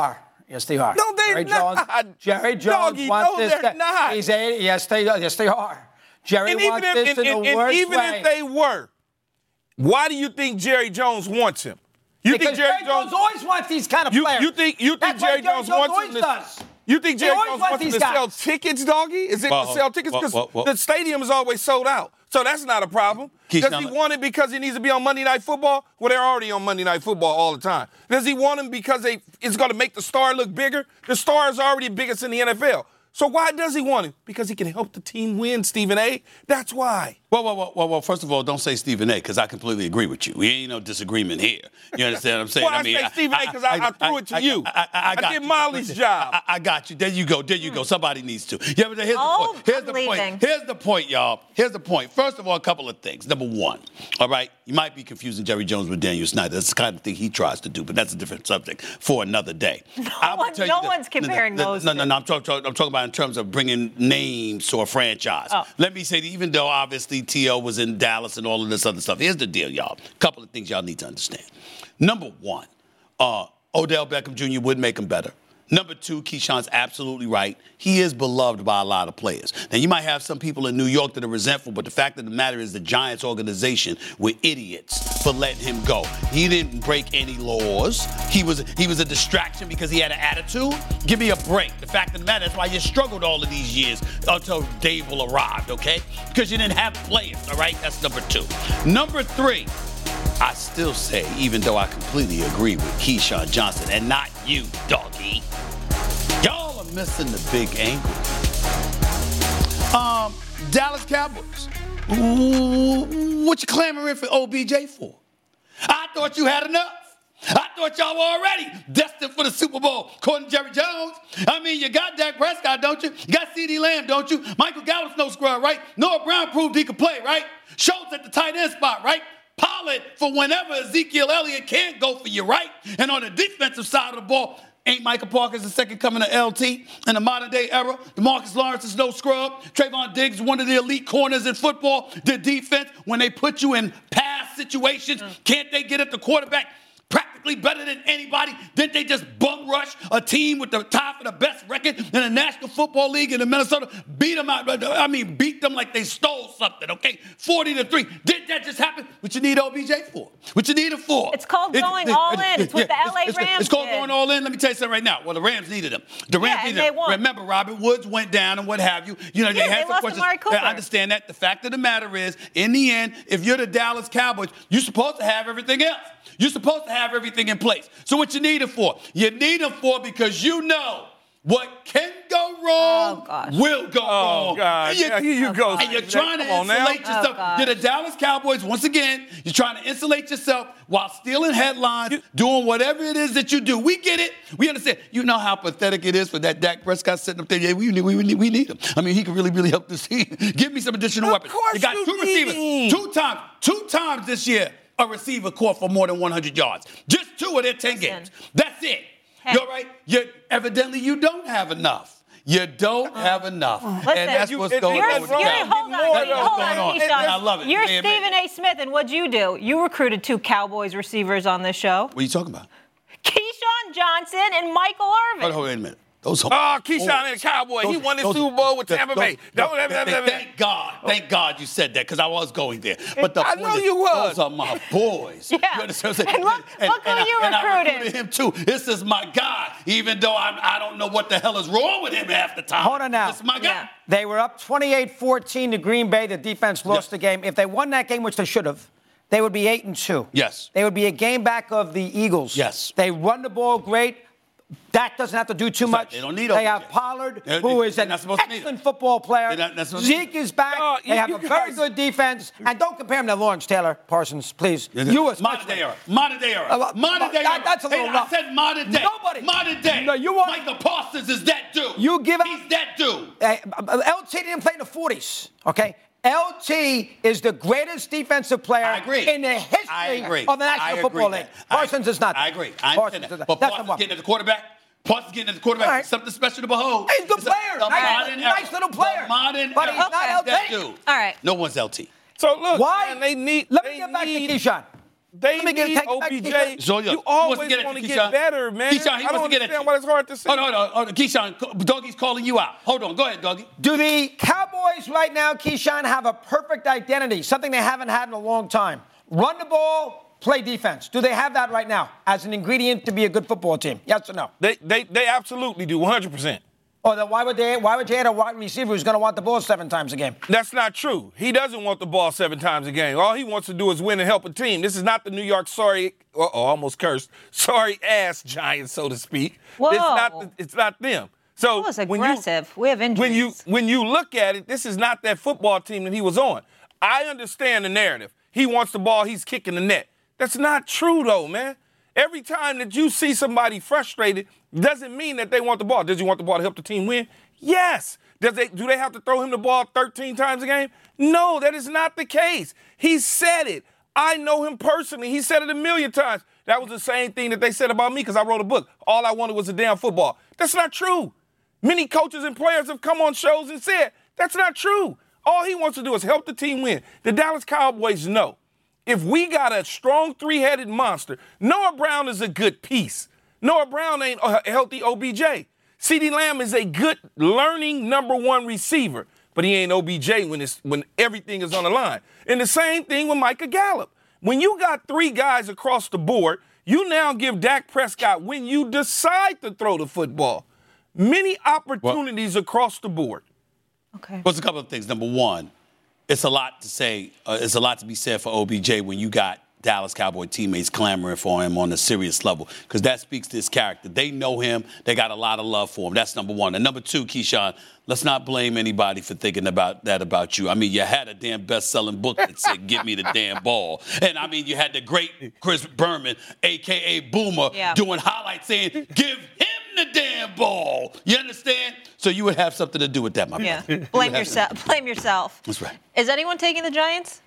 [SPEAKER 4] Yes, they are.
[SPEAKER 12] No, they're not.
[SPEAKER 4] Jerry Jones
[SPEAKER 12] Doggy,
[SPEAKER 4] wants
[SPEAKER 12] no,
[SPEAKER 4] this.
[SPEAKER 12] they're not.
[SPEAKER 4] Yes, they are. Jerry
[SPEAKER 12] And
[SPEAKER 4] wants this in the worst
[SPEAKER 12] even
[SPEAKER 4] way.
[SPEAKER 12] if they were, why do you think Jerry Jones wants him?
[SPEAKER 4] Because Jerry Jones always wants these kind of players.
[SPEAKER 12] You think
[SPEAKER 4] That's
[SPEAKER 12] Jerry
[SPEAKER 4] what
[SPEAKER 12] Jones wants him
[SPEAKER 4] does.
[SPEAKER 12] You think Jerry
[SPEAKER 4] always
[SPEAKER 12] Jones
[SPEAKER 4] wants
[SPEAKER 12] wants him
[SPEAKER 4] these
[SPEAKER 12] to sell
[SPEAKER 4] guys.
[SPEAKER 12] tickets, Doggy? Is it to sell tickets? Because the stadium is always sold out. So that's not a problem. Does he want it because he needs to be on Monday Night Football? Well, they're already on Monday Night Football all the time. Does he want him because it's going to make the star look bigger? The star is already biggest in the NFL. So why does he want him? Because he can help the team win, Stephen A. That's why.
[SPEAKER 2] Well, first of all, don't say Stephen A. because I completely agree with you. We ain't no disagreement here. You understand what I'm saying?
[SPEAKER 12] Well, I say Stephen A. because I threw it to you. I did Molly's job.
[SPEAKER 2] I got you. There you go. Somebody needs to. Yeah, but here's the point. Here's the point, y'all. Here's the point. First of all, a couple of things. Number one, all right, you might be confusing Jerry Jones with Daniel Snyder. That's the kind of thing he tries to do, but that's a different subject for another day.
[SPEAKER 3] No one's comparing those.
[SPEAKER 2] No. I'm talking about in terms of bringing names to a franchise. Let me say that even though obviously T.O. was in Dallas and all of this other stuff, here's the deal, y'all. A couple of things y'all need to understand. Number one, Odell Beckham Jr. would make him better. Number two, Keyshawn's absolutely right. He is beloved by a lot of players. Now, you might have some people in New York that are resentful, but the fact of the matter is the Giants organization were idiots for letting him go. He didn't break any laws. He was a distraction because he had an attitude. Give me a break. The fact of the matter, that's why you struggled all of these years until Dable arrived, okay? Because you didn't have players, all right? That's number two. Number three, I still say, even though I completely agree with Keyshawn Johnson and not you, doggy, y'all are missing the big angle. Dallas Cowboys, what you clamoring for OBJ for? I thought you had enough. I thought y'all were already destined for the Super Bowl, according to Jerry Jones. I mean, you got Dak Prescott, don't you? You got CeeDee Lamb, don't you? Michael Gallup's no scrub, right? Noah Brown proved he could play, right? Schultz at the tight end spot, right? Pollard for whenever Ezekiel Elliott can't go for you, right? And on the defensive side of the ball, ain't Micah Parsons the second coming of LT in the modern day era? DeMarcus Lawrence is no scrub. Trayvon Diggs, one of the elite corners in football. The defense, when they put you in pass situations, can't they get at the quarterback practically better than anybody? Didn't they just bum rush a team with the top of the best record in the National Football League in Minnesota? Beat them out. I mean, beat them like they stole something, okay? 40-3. Didn't that just happen? What you need OBJ for? What you need him for?
[SPEAKER 3] It's called going all in. It's what the LA Rams
[SPEAKER 2] It's called going all in. Let me tell you something right now. Well, the Rams needed him. The Rams needed him. Remember, Robert Woods went down and what have you. You know, they had some questions. I understand that. The fact of the matter is, in the end, if you're the Dallas Cowboys, you're supposed to have everything else. You're supposed to have everything in place. So what you need it for? You need it for because you know what can go wrong will go wrong.
[SPEAKER 12] Oh, God. Here you go.
[SPEAKER 2] And you're trying to insulate yourself. You're the Dallas Cowboys, once again, you're trying to insulate yourself while stealing headlines, doing whatever it is that you do. We get it. We understand. You know how pathetic it is for that Dak Prescott sitting up there. Yeah, we need him. I mean, he can really help this team. Give me some additional weapons.
[SPEAKER 12] You
[SPEAKER 2] got two receivers. Two times this year. A receiver caught for more than 100 yards. Just 2 of their 10 games. That's it. You all right? Evidently, you don't have enough. You don't have enough.
[SPEAKER 3] Listen,
[SPEAKER 2] and that's what's going on.
[SPEAKER 3] Hold on, Keyshawn.
[SPEAKER 2] I love it.
[SPEAKER 3] You're Stephen A. Smith, and what'd you do? You recruited 2 Cowboys receivers on this show.
[SPEAKER 2] What are you talking about?
[SPEAKER 3] Keyshawn Johnson and Michael Irvin.
[SPEAKER 2] Hold on, wait a minute.
[SPEAKER 12] Keyshawn and the Cowboy. He won the Super Bowl with Tampa Bay.
[SPEAKER 2] Thank God you said that because I was going there. But
[SPEAKER 12] I know you was.
[SPEAKER 2] Those are my boys.
[SPEAKER 3] Yeah.
[SPEAKER 2] You understand what I'm saying?
[SPEAKER 3] And look who you recruited.
[SPEAKER 2] I recruited him too. This is my guy, even though I don't know what the hell is wrong with him half the time.
[SPEAKER 4] Hold on now.
[SPEAKER 2] This is my guy.
[SPEAKER 3] Yeah.
[SPEAKER 4] They were up 28-14 to Green Bay. The defense lost the game. If they won that game, which they should have, they would be 8-2.
[SPEAKER 2] Yes.
[SPEAKER 4] They would be a game back of the Eagles.
[SPEAKER 2] Yes.
[SPEAKER 4] They run the ball great. Dak doesn't have to do too much.
[SPEAKER 2] They don't need
[SPEAKER 4] They have Pollard, who is an excellent football player. Zeke is back. They have a very good defense. And don't compare him to Lawrence Taylor, Parsons, please.
[SPEAKER 2] Modern day era.
[SPEAKER 4] That's a little rough.
[SPEAKER 2] I said modern day.
[SPEAKER 4] Nobody.
[SPEAKER 2] Modern day.
[SPEAKER 4] No, you want
[SPEAKER 2] Michael Parsons is that dude.
[SPEAKER 4] He's
[SPEAKER 2] that dude.
[SPEAKER 4] LT didn't play in the 40s, okay? LT is the greatest defensive player in the history of the National Football League. Parsons is not.
[SPEAKER 2] I agree. I understand that. But Parsons getting at the quarterback. Right. Something special to behold.
[SPEAKER 4] He's a good player. Nice little player.
[SPEAKER 2] But
[SPEAKER 4] he's not LT.
[SPEAKER 2] That dude.
[SPEAKER 3] All right.
[SPEAKER 2] No one's LT.
[SPEAKER 12] So look,
[SPEAKER 4] why?
[SPEAKER 12] Man, they need.
[SPEAKER 4] Let me get back to Keyshawn.
[SPEAKER 12] They need OBJ.
[SPEAKER 13] So,
[SPEAKER 12] you always want to get better, man.
[SPEAKER 13] Keyshawn, he
[SPEAKER 12] I don't
[SPEAKER 13] wants to get
[SPEAKER 12] understand why it's hard to see.
[SPEAKER 13] Hold on. Keyshawn, Dougie's calling you out. Hold on. Go ahead, Dougie.
[SPEAKER 4] Do the Cowboys right now, Keyshawn, have a perfect identity, something they haven't had in a long time? Run the ball, play defense. Do they have that right now as an ingredient to be a good football team? Yes or no?
[SPEAKER 12] They absolutely do, 100%.
[SPEAKER 4] Oh, then why would you add a wide receiver who's going to want the ball 7 times a game?
[SPEAKER 12] That's not true. He doesn't want the ball 7 times a game. All he wants to do is win and help a team. This is not the New York almost cursed, sorry ass Giants, so to speak.
[SPEAKER 3] Whoa.
[SPEAKER 12] It's not them. So
[SPEAKER 3] that was aggressive. We have injuries.
[SPEAKER 12] When you look at it, this is not that football team that he was on. I understand the narrative. He wants the ball, he's kicking the net. That's not true, though, man. Every time that you see somebody frustrated, doesn't mean that they want the ball. Does he want the ball to help the team win? Yes. Do they have to throw him the ball 13 times a game? No, that is not the case. He said it. I know him personally. He said it a million times. That was the same thing that they said about me because I wrote a book. All I wanted was a damn football. That's not true. Many coaches and players have come on shows and said, that's not true. All he wants to do is help the team win. The Dallas Cowboys know. If we got a strong 3-headed monster, Noah Brown is a good piece. Noah Brown ain't a healthy OBJ. CeeDee Lamb is a good learning number 1 receiver, but he ain't OBJ when everything is on the line. And the same thing with Micah Gallup. When you got 3 guys across the board, you now give Dak Prescott, when you decide to throw the football, many opportunities across the board.
[SPEAKER 3] Okay.
[SPEAKER 2] Well, a couple of things. Number one, it's a lot to say. It's a lot to be said for OBJ when you got Dallas Cowboy teammates clamoring for him on a serious level, because that speaks to his character. They know him. They got a lot of love for him. That's number one. And number two, Keyshawn, let's not blame anybody for thinking about that about you. I mean, you had a damn best-selling book that said, "Give me the damn ball." And, I mean, you had the great Chris Berman, a.k.a. Boomer, doing highlights saying, "Give him the damn ball." You understand? So you would have something to do with that, my brother.
[SPEAKER 3] Blame yourself.
[SPEAKER 2] That's right.
[SPEAKER 3] Is anyone taking the Giants?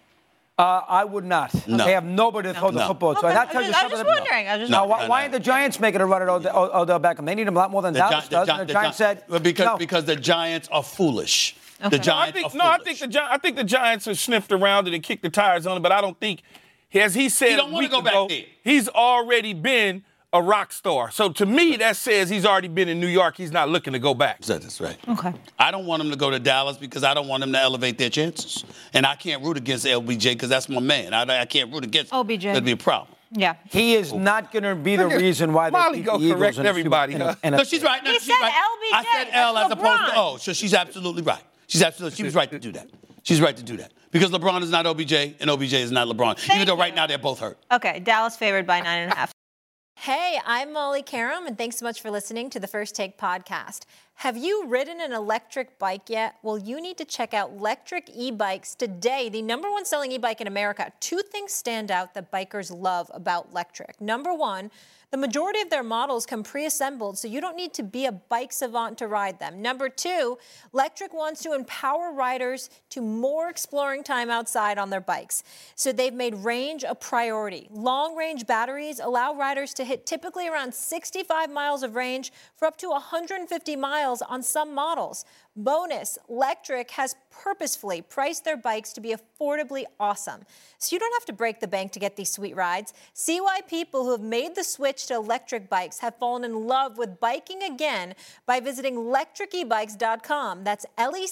[SPEAKER 4] I would not.
[SPEAKER 2] No.
[SPEAKER 4] They have nobody to throw the football. So that tells you something.
[SPEAKER 3] I was just wondering.
[SPEAKER 4] Why aren't the Giants making a run at Odell Beckham? They need him a lot more than Dallas does. And the Giants said
[SPEAKER 2] because the Giants are foolish.
[SPEAKER 3] Okay.
[SPEAKER 2] The Giants are foolish.
[SPEAKER 12] I think the Giants have sniffed around it and kicked the tires on it, but I don't think, as he said a week ago, he's already been a rock star. So to me, that says he's already been in New York. He's not looking to go back.
[SPEAKER 2] That's right.
[SPEAKER 3] Okay.
[SPEAKER 2] I don't want him to go to Dallas because I don't want him to elevate their chances. And I can't root against LBJ because that's my man. I can't root against
[SPEAKER 3] OBJ.
[SPEAKER 2] That'd be a problem.
[SPEAKER 3] Yeah.
[SPEAKER 4] He is not going to be the reason why they beat the Eagles.
[SPEAKER 12] Correct everybody.
[SPEAKER 2] No, she's right. No,
[SPEAKER 3] He
[SPEAKER 2] she's
[SPEAKER 3] said
[SPEAKER 2] right.
[SPEAKER 3] LBJ.
[SPEAKER 2] I said L as
[SPEAKER 3] That's
[SPEAKER 2] opposed to
[SPEAKER 3] LeBron.
[SPEAKER 2] O. So she's absolutely right. She was right to do that. She's right to do that. Because LeBron is not OBJ and OBJ is not LeBron. Even though right now they're both hurt.
[SPEAKER 3] Okay, Dallas favored by 9.5. Hey, I'm Molly Karam, and thanks so much for listening to the First Take podcast. Have you ridden an electric bike yet? Well, you need to check out Lectric E-Bikes today, the *1 selling e-bike in America. 2 things stand out that bikers love about Lectric. Number 1, the majority of their models come pre-assembled, so you don't need to be a bike savant to ride them. Number 2, Lectric wants to empower riders to more exploring time outside on their bikes. So they've made range a priority. Long-range batteries allow riders to hit typically around 65 miles of range for up to 150 miles on some models. Bonus, Lectric has purposefully priced their bikes to be affordably awesome. So you don't have to break the bank to get these sweet rides. See why people who have made the switch to electric bikes have fallen in love with biking again by visiting lectricebikes.com. That's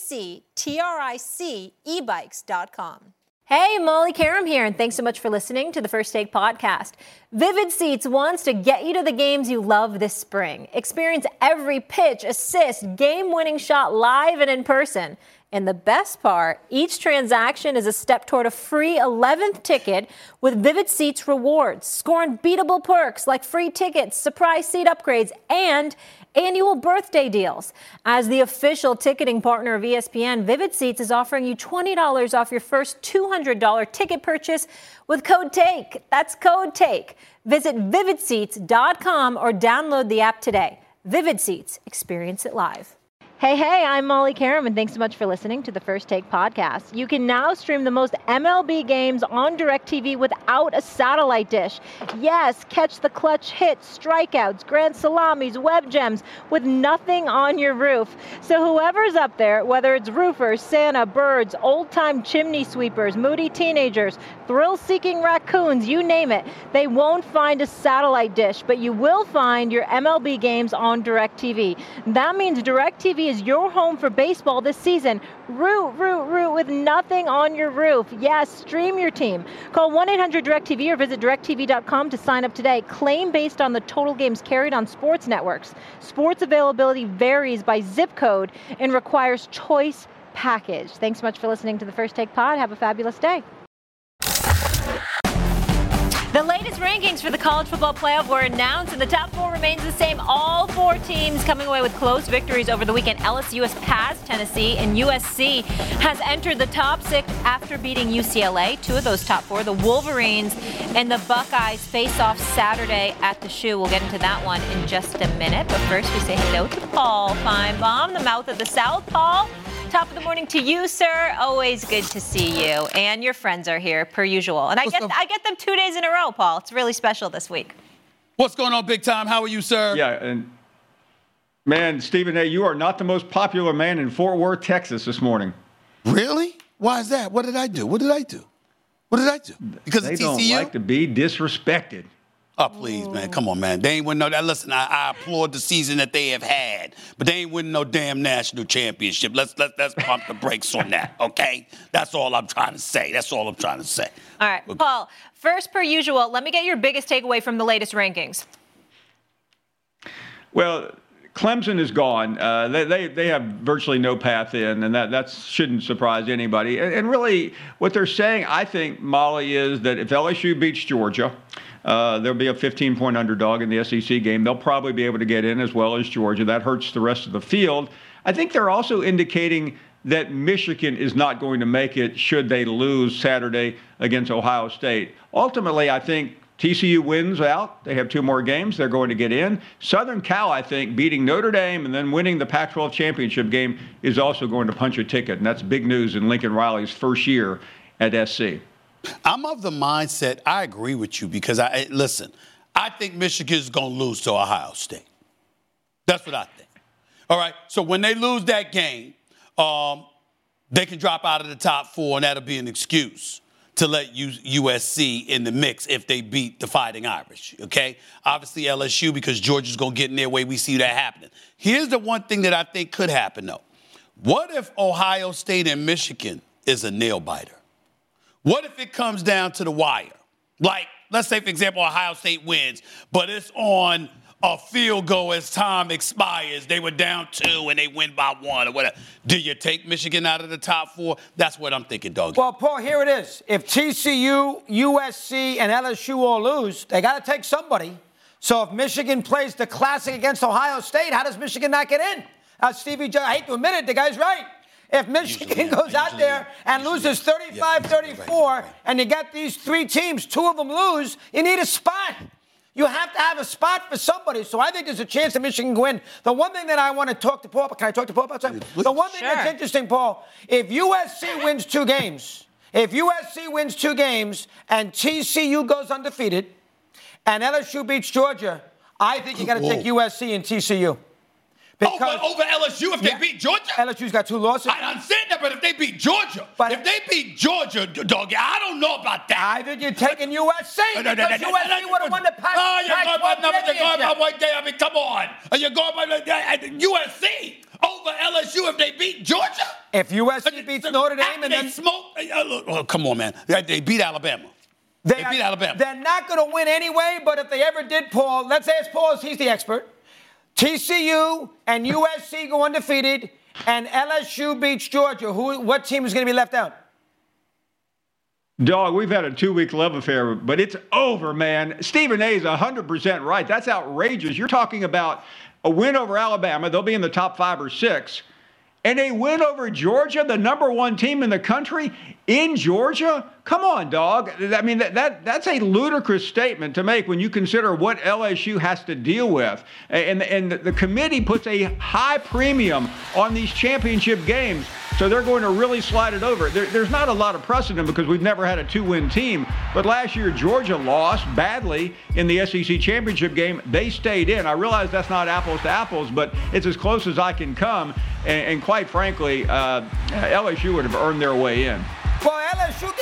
[SPEAKER 3] LECTRIC ebikes.com. Hey, Molly Karam here, and thanks so much for listening to the First Take podcast. Vivid Seats wants to get you to the games you love this spring. Experience every pitch, assist, game-winning shot live and in person. And the best part, each transaction is a step toward a free 11th ticket with Vivid Seats rewards. Score unbeatable perks like free tickets, surprise seat upgrades, and annual birthday deals. As the official ticketing partner of ESPN, Vivid Seats is offering you $20 off your first $200 ticket purchase with code TAKE. That's code TAKE. Visit vividseats.com or download the app today. Vivid Seats. Experience it live. Hey, I'm Molly Karam, and thanks so much for listening to the First Take podcast. You can now stream the most MLB games on DirecTV without a satellite dish. Yes, catch the clutch hits, strikeouts, grand salamis, web gems with nothing on your roof. So whoever's up there, whether it's roofers, Santa, birds, old-time chimney sweepers, moody teenagers, thrill-seeking raccoons, you name it. They won't find a satellite dish, but you will find your MLB games on DirecTV. That means DirecTV is your home for baseball this season. Root with nothing on your roof. Yes, stream your team. Call 1-800-DirecTV or visit directv.com to sign up today. Claim based on the total games carried on sports networks. Sports availability varies by zip code and requires choice package. Thanks so much for listening to the First Take Pod. Have a fabulous day. The latest rankings for the college football playoff were announced, and the top 4 remains the same. All 4 teams coming away with close victories over the weekend. LSU has passed Tennessee, and USC has entered the top 6 after beating UCLA. 2 of those top 4, the Wolverines and the Buckeyes, face off Saturday at the Shoe. We'll get into that one in just a minute. But first, we say hello to Paul Feinbaum, the mouth of the South. Paul, top of the morning to you, sir. Always good to see you. And your friends are here, per usual. And I get them 2 days in a row, Paul. It's really special this week.
[SPEAKER 13] What's going on, big time? How are you, sir?
[SPEAKER 14] Yeah, and man, Stephen A., you are not the most popular man in Fort Worth, Texas this morning.
[SPEAKER 2] Really? Why is that? What did I do? What did I do? Because
[SPEAKER 14] they
[SPEAKER 2] of TCU?
[SPEAKER 14] don't like to be disrespected.
[SPEAKER 2] Oh, please, man. Come on, man. They ain't winning no that. Listen, I applaud the season that they have had, but they ain't winning no damn national championship. Let's pump the brakes on that, okay? That's all I'm trying to say. All
[SPEAKER 3] right, Paul, first, per usual, let me get your biggest takeaway from the latest rankings.
[SPEAKER 14] Well, Clemson is gone. They have virtually no path in, and that shouldn't surprise anybody. And really, what they're saying, I think, Molly, is that if LSU beats Georgia, there'll be a 15-point underdog in the SEC game. They'll probably be able to get in as well as Georgia. That hurts the rest of the field. I think they're also indicating that Michigan is not going to make it should they lose Saturday against Ohio State. Ultimately, I think TCU wins out. They have 2 more games. They're going to get in. Southern Cal, I think, beating Notre Dame and then winning the Pac-12 championship game is also going to punch a ticket. And that's big news in Lincoln Riley's first year at SC.
[SPEAKER 2] I'm of the mindset, I agree with you, because I think Michigan's going to lose to Ohio State. That's what I think. All right, so when they lose that game, they can drop out of the top 4, and that'll be an excuse to let USC in the mix if they beat the Fighting Irish, okay? Obviously LSU, because Georgia's going to get in their way. We see that happening. Here's the one thing that I think could happen, though. What if Ohio State and Michigan is a nail-biter? What if it comes down to the wire? Like, let's say, for example, Ohio State wins, but it's on a field goal as time expires. They were down 2 and they win by 1 or whatever. Do you take Michigan out of the top 4? That's what I'm thinking, dog.
[SPEAKER 4] Well, Paul, here it is. If TCU, USC, and LSU all lose, they got to take somebody. So if Michigan plays the classic against Ohio State, how does Michigan not get in? Stevie J, I hate to admit it, the guy's right. If Michigan goes out there and loses 35-34, and you got these 3 teams, 2 of them lose, you need a spot. You have to have a spot for somebody. So I think there's a chance that Michigan can win. The one thing that I want to talk to Paul about, can I talk to Paul about something? The one thing that's interesting, Paul, if USC wins 2 games, and TCU goes undefeated, and LSU beats Georgia, I think you got to take USC and TCU.
[SPEAKER 13] Over LSU if they beat Georgia?
[SPEAKER 4] LSU's got 2 losses.
[SPEAKER 13] I understand that, but if they beat Georgia, doggy, I don't know about that.
[SPEAKER 4] I think you're taking USC because USC would have won the Pac-12
[SPEAKER 13] championship. I mean, come on. You're going by USC over LSU if they beat Georgia?
[SPEAKER 4] If USC beats Notre Dame and then
[SPEAKER 2] smoke. Oh, come on, man. They beat Alabama. They beat Alabama.
[SPEAKER 4] They're not going to win anyway, but if they ever did, Paul, let's ask Paul, he's the expert. TCU and USC go undefeated, and LSU beats Georgia. What team is going to be left out?
[SPEAKER 14] Dog, we've had a 2-week love affair, but it's over, man. Stephen A. is 100% right. That's outrageous. You're talking about a win over Alabama. They'll be in the top 5 or 6. And a win over Georgia, the number 1 team in the country, in Georgia? Come on, dog. I mean, that's a ludicrous statement to make when you consider what LSU has to deal with. And the committee puts a high premium on these championship games, so they're going to really slide it over. There's not a lot of precedent because we've never had a 2-win team. But last year, Georgia lost badly in the SEC championship game. They stayed in. I realize that's not apples to apples, but it's as close as I can come. And quite frankly, LSU would have earned their way in.
[SPEAKER 4] Well, LSU gave up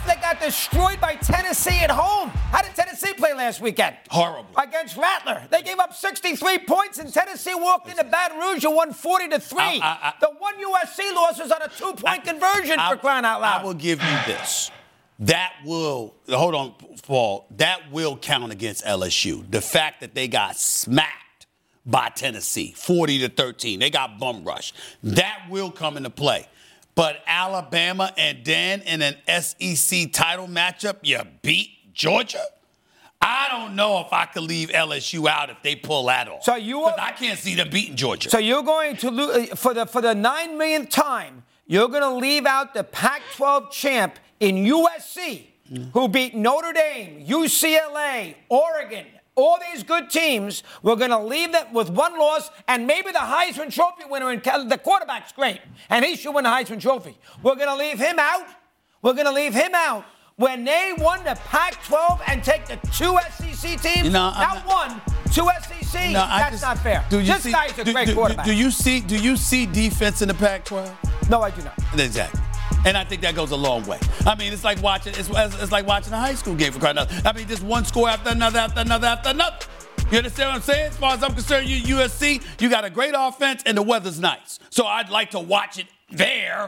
[SPEAKER 4] they got destroyed by Tennessee at home. How did Tennessee play last weekend?
[SPEAKER 2] Horrible.
[SPEAKER 4] Against Rattler. They gave up 63 points, and Tennessee walked into Baton Rouge and won 40-3. The one USC loss was on a 2-point conversion, for crying out loud.
[SPEAKER 2] I will give you this. That will, hold on, Paul, that will count against LSU. The fact that they got smacked by Tennessee, 40-13. They got bum rushed. That will come into play. But Alabama and Dan in an SEC title matchup, you beat Georgia? I don't know if I could leave LSU out if they pull that off.
[SPEAKER 4] So because
[SPEAKER 2] I can't see them beating Georgia.
[SPEAKER 4] So you're going to lose for the 9 millionth time. You're going to leave out the Pac-12 champ in USC, who beat Notre Dame, UCLA, Oregon, all these good teams. We're going to leave them with one loss, and maybe the Heisman Trophy winner in the quarterback's great, and he should win the Heisman Trophy. We're going to leave him out. We're going to leave him out when they won the Pac-12 and take the 2 SEC teams. Not one, 2 SEC. That's not fair. This guy's a great quarterback.
[SPEAKER 2] Do you see defense in the Pac-12?
[SPEAKER 4] No, I do not.
[SPEAKER 2] Exactly. And I think that goes a long way. I mean, it's like watching a high school game, for crying out loud. I mean, just one score after another, after another, after another. You understand what I'm saying? As far as I'm concerned, you USC, you got a great offense and the weather's nice. So I'd like to watch it there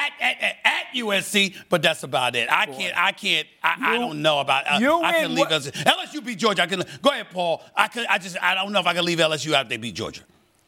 [SPEAKER 2] at USC, but that's about it. I don't know about. I can leave LSU. LSU beat Georgia. Go ahead, Paul. I don't know if I can leave LSU out if they beat Georgia.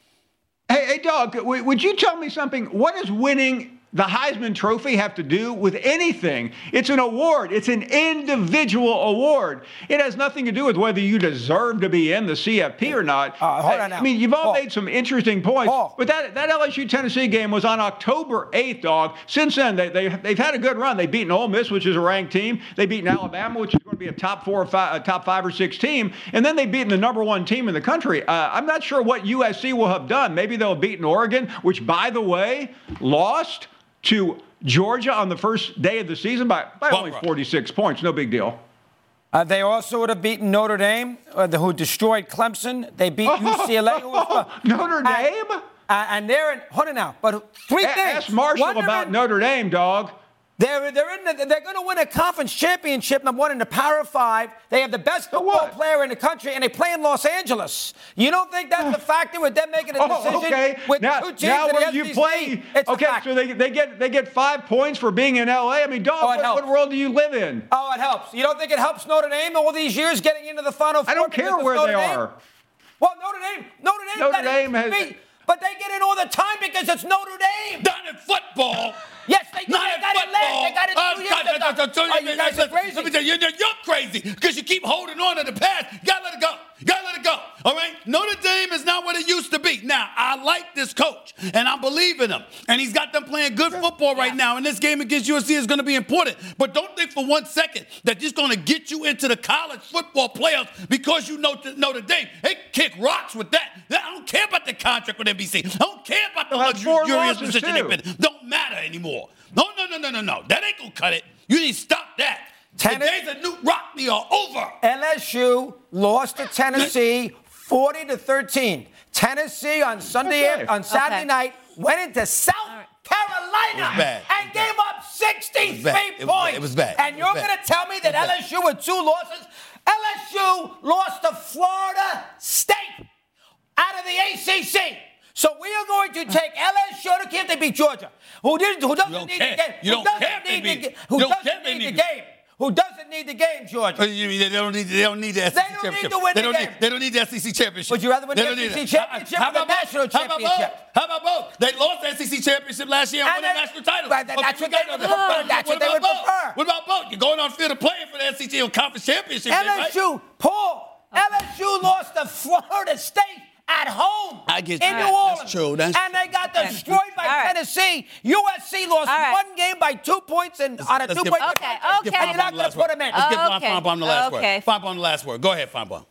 [SPEAKER 14] Hey, Doug, would you tell me something? What is winning the Heisman Trophy have to do with anything? It's an award. It's an individual award. It has nothing to do with whether you deserve to be in the CFP or not.
[SPEAKER 4] Hold on now.
[SPEAKER 14] I mean, you've all made some interesting points. But that LSU-Tennessee game was on October 8th, Dog. Since then, they've had a good run. They've beaten Ole Miss, which is a ranked team. They've beaten Alabama, which is going to be a top 5 or 6 team. And then they've beaten the number 1 team in the country. I'm not sure what USC will have done. Maybe they'll have beaten Oregon, which, by the way, lost to Georgia on the first day of the season by only 46 points. No big deal.
[SPEAKER 4] They also would have beaten Notre Dame, who destroyed Clemson. They beat UCLA.
[SPEAKER 14] Notre Dame?
[SPEAKER 4] And they're in, hold on now, but 3 things.
[SPEAKER 14] Ask Marshall about Notre Dame, Dog.
[SPEAKER 4] They're going to win a conference championship, number 1 in the Power 5. They have the best football player in the country, and they play in Los Angeles. You don't think that's a factor with them making a decision with 2 teams
[SPEAKER 14] now
[SPEAKER 4] in
[SPEAKER 14] where
[SPEAKER 4] the
[SPEAKER 14] you
[SPEAKER 4] SEC?
[SPEAKER 14] play? So they get 5 points for being in LA. I mean, Dog, what world do you live in?
[SPEAKER 4] Oh, it helps. You don't think it helps Notre Dame all these years getting into the Final Four?
[SPEAKER 14] I don't care where they are.
[SPEAKER 4] Well, Notre Dame has. But they get in all the time because it's Notre Dame.
[SPEAKER 2] Not in football.
[SPEAKER 4] Yes, they do. They got it 2 years ago. You guys are crazy.
[SPEAKER 2] Let me tell you, you're crazy because you keep holding on to the past. You gotta let it go. All right? Notre Dame is not what it used to be. Now, I like this coach, and I believe in him. And he's got them playing good football right now, and this game against USC is going to be important. But don't think for 1 second that he's going to get you into the college football playoffs because you know Notre Dame. They kick rocks with that. I don't care about the contract with NBC. I don't care about the luxurious position they've been. Don't matter anymore. No. That ain't going to cut it. You need to stop that. The days of Newt Rockne are over.
[SPEAKER 4] LSU lost to Tennessee 40-13. Tennessee on Saturday night went into South Carolina and gave up 63 points.
[SPEAKER 2] It was bad.
[SPEAKER 4] And you're going to tell me that LSU with 2 losses? LSU lost to Florida State out of the ACC. So we are going to take LSU. I don't care if they beat Georgia. Who doesn't need the game? Who doesn't need the game, Georgia?
[SPEAKER 2] They don't need the SEC championship. They don't need the SEC championship.
[SPEAKER 4] Would you rather win the SEC championship or the national championship?
[SPEAKER 2] How about both? They lost the SEC championship last year and won the national title.
[SPEAKER 4] That's what they would prefer.
[SPEAKER 2] What about both? You're going on field of playing for the SEC or conference championship.
[SPEAKER 4] LSU, Paul. LSU lost to Florida State at home in New Orleans.
[SPEAKER 2] That's true.
[SPEAKER 4] And they got destroyed by Tennessee. USC lost 1 game by 2 points on a 2-point difference.
[SPEAKER 3] Okay.
[SPEAKER 4] And you're not going to put them in.
[SPEAKER 2] Let's give Feinbaum the last word. Feinbaum the last word. Go ahead, Feinbaum.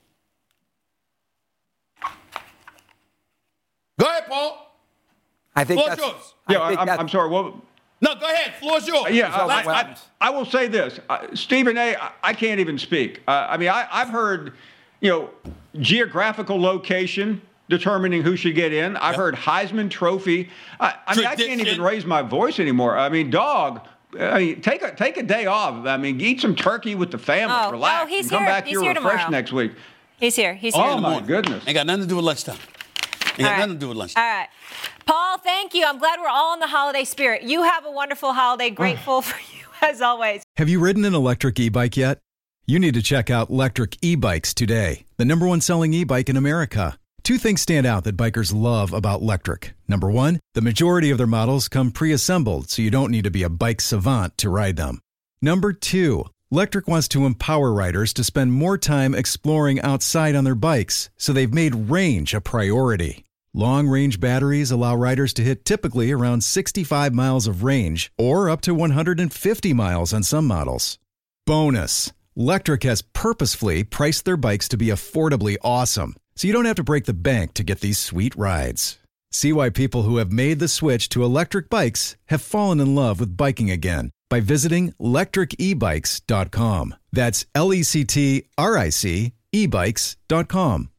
[SPEAKER 2] Go ahead, Paul.
[SPEAKER 4] I think
[SPEAKER 2] Floor's
[SPEAKER 4] that's
[SPEAKER 2] yours.
[SPEAKER 14] I'm sorry. What?
[SPEAKER 2] No, go ahead. Floor's yours.
[SPEAKER 14] I will say this. Stephen A., I can't even speak. I've heard, geographical location determining who should get in. I've heard Heisman Trophy. I can't even raise my voice anymore. I mean, Dog, take a day off. I mean, eat some turkey with the family, relax, and come back here refreshed next week.
[SPEAKER 3] He's here. He's here.
[SPEAKER 14] Oh, my goodness.
[SPEAKER 2] Ain't got nothing to do with lunchtime. All right.
[SPEAKER 3] Paul, thank you. I'm glad we're all in the holiday spirit. You have a wonderful holiday. Grateful for you, as always.
[SPEAKER 8] Have you ridden an electric e-bike yet? You need to check out Electric E-Bikes today, the #1 selling e-bike in America. Two things stand out that bikers love about Electric. Number one, the majority of their models come pre-assembled, so you don't need to be a bike savant to ride them. Number two, Electric wants to empower riders to spend more time exploring outside on their bikes, so they've made range a priority. Long-range batteries allow riders to hit typically around 65 miles of range, or up to 150 miles on some models. Bonus, Electric has purposefully priced their bikes to be affordably awesome, so you don't have to break the bank to get these sweet rides. See why people who have made the switch to electric bikes have fallen in love with biking again by visiting lectricebikes.com. That's LECTRIC ebikes.com.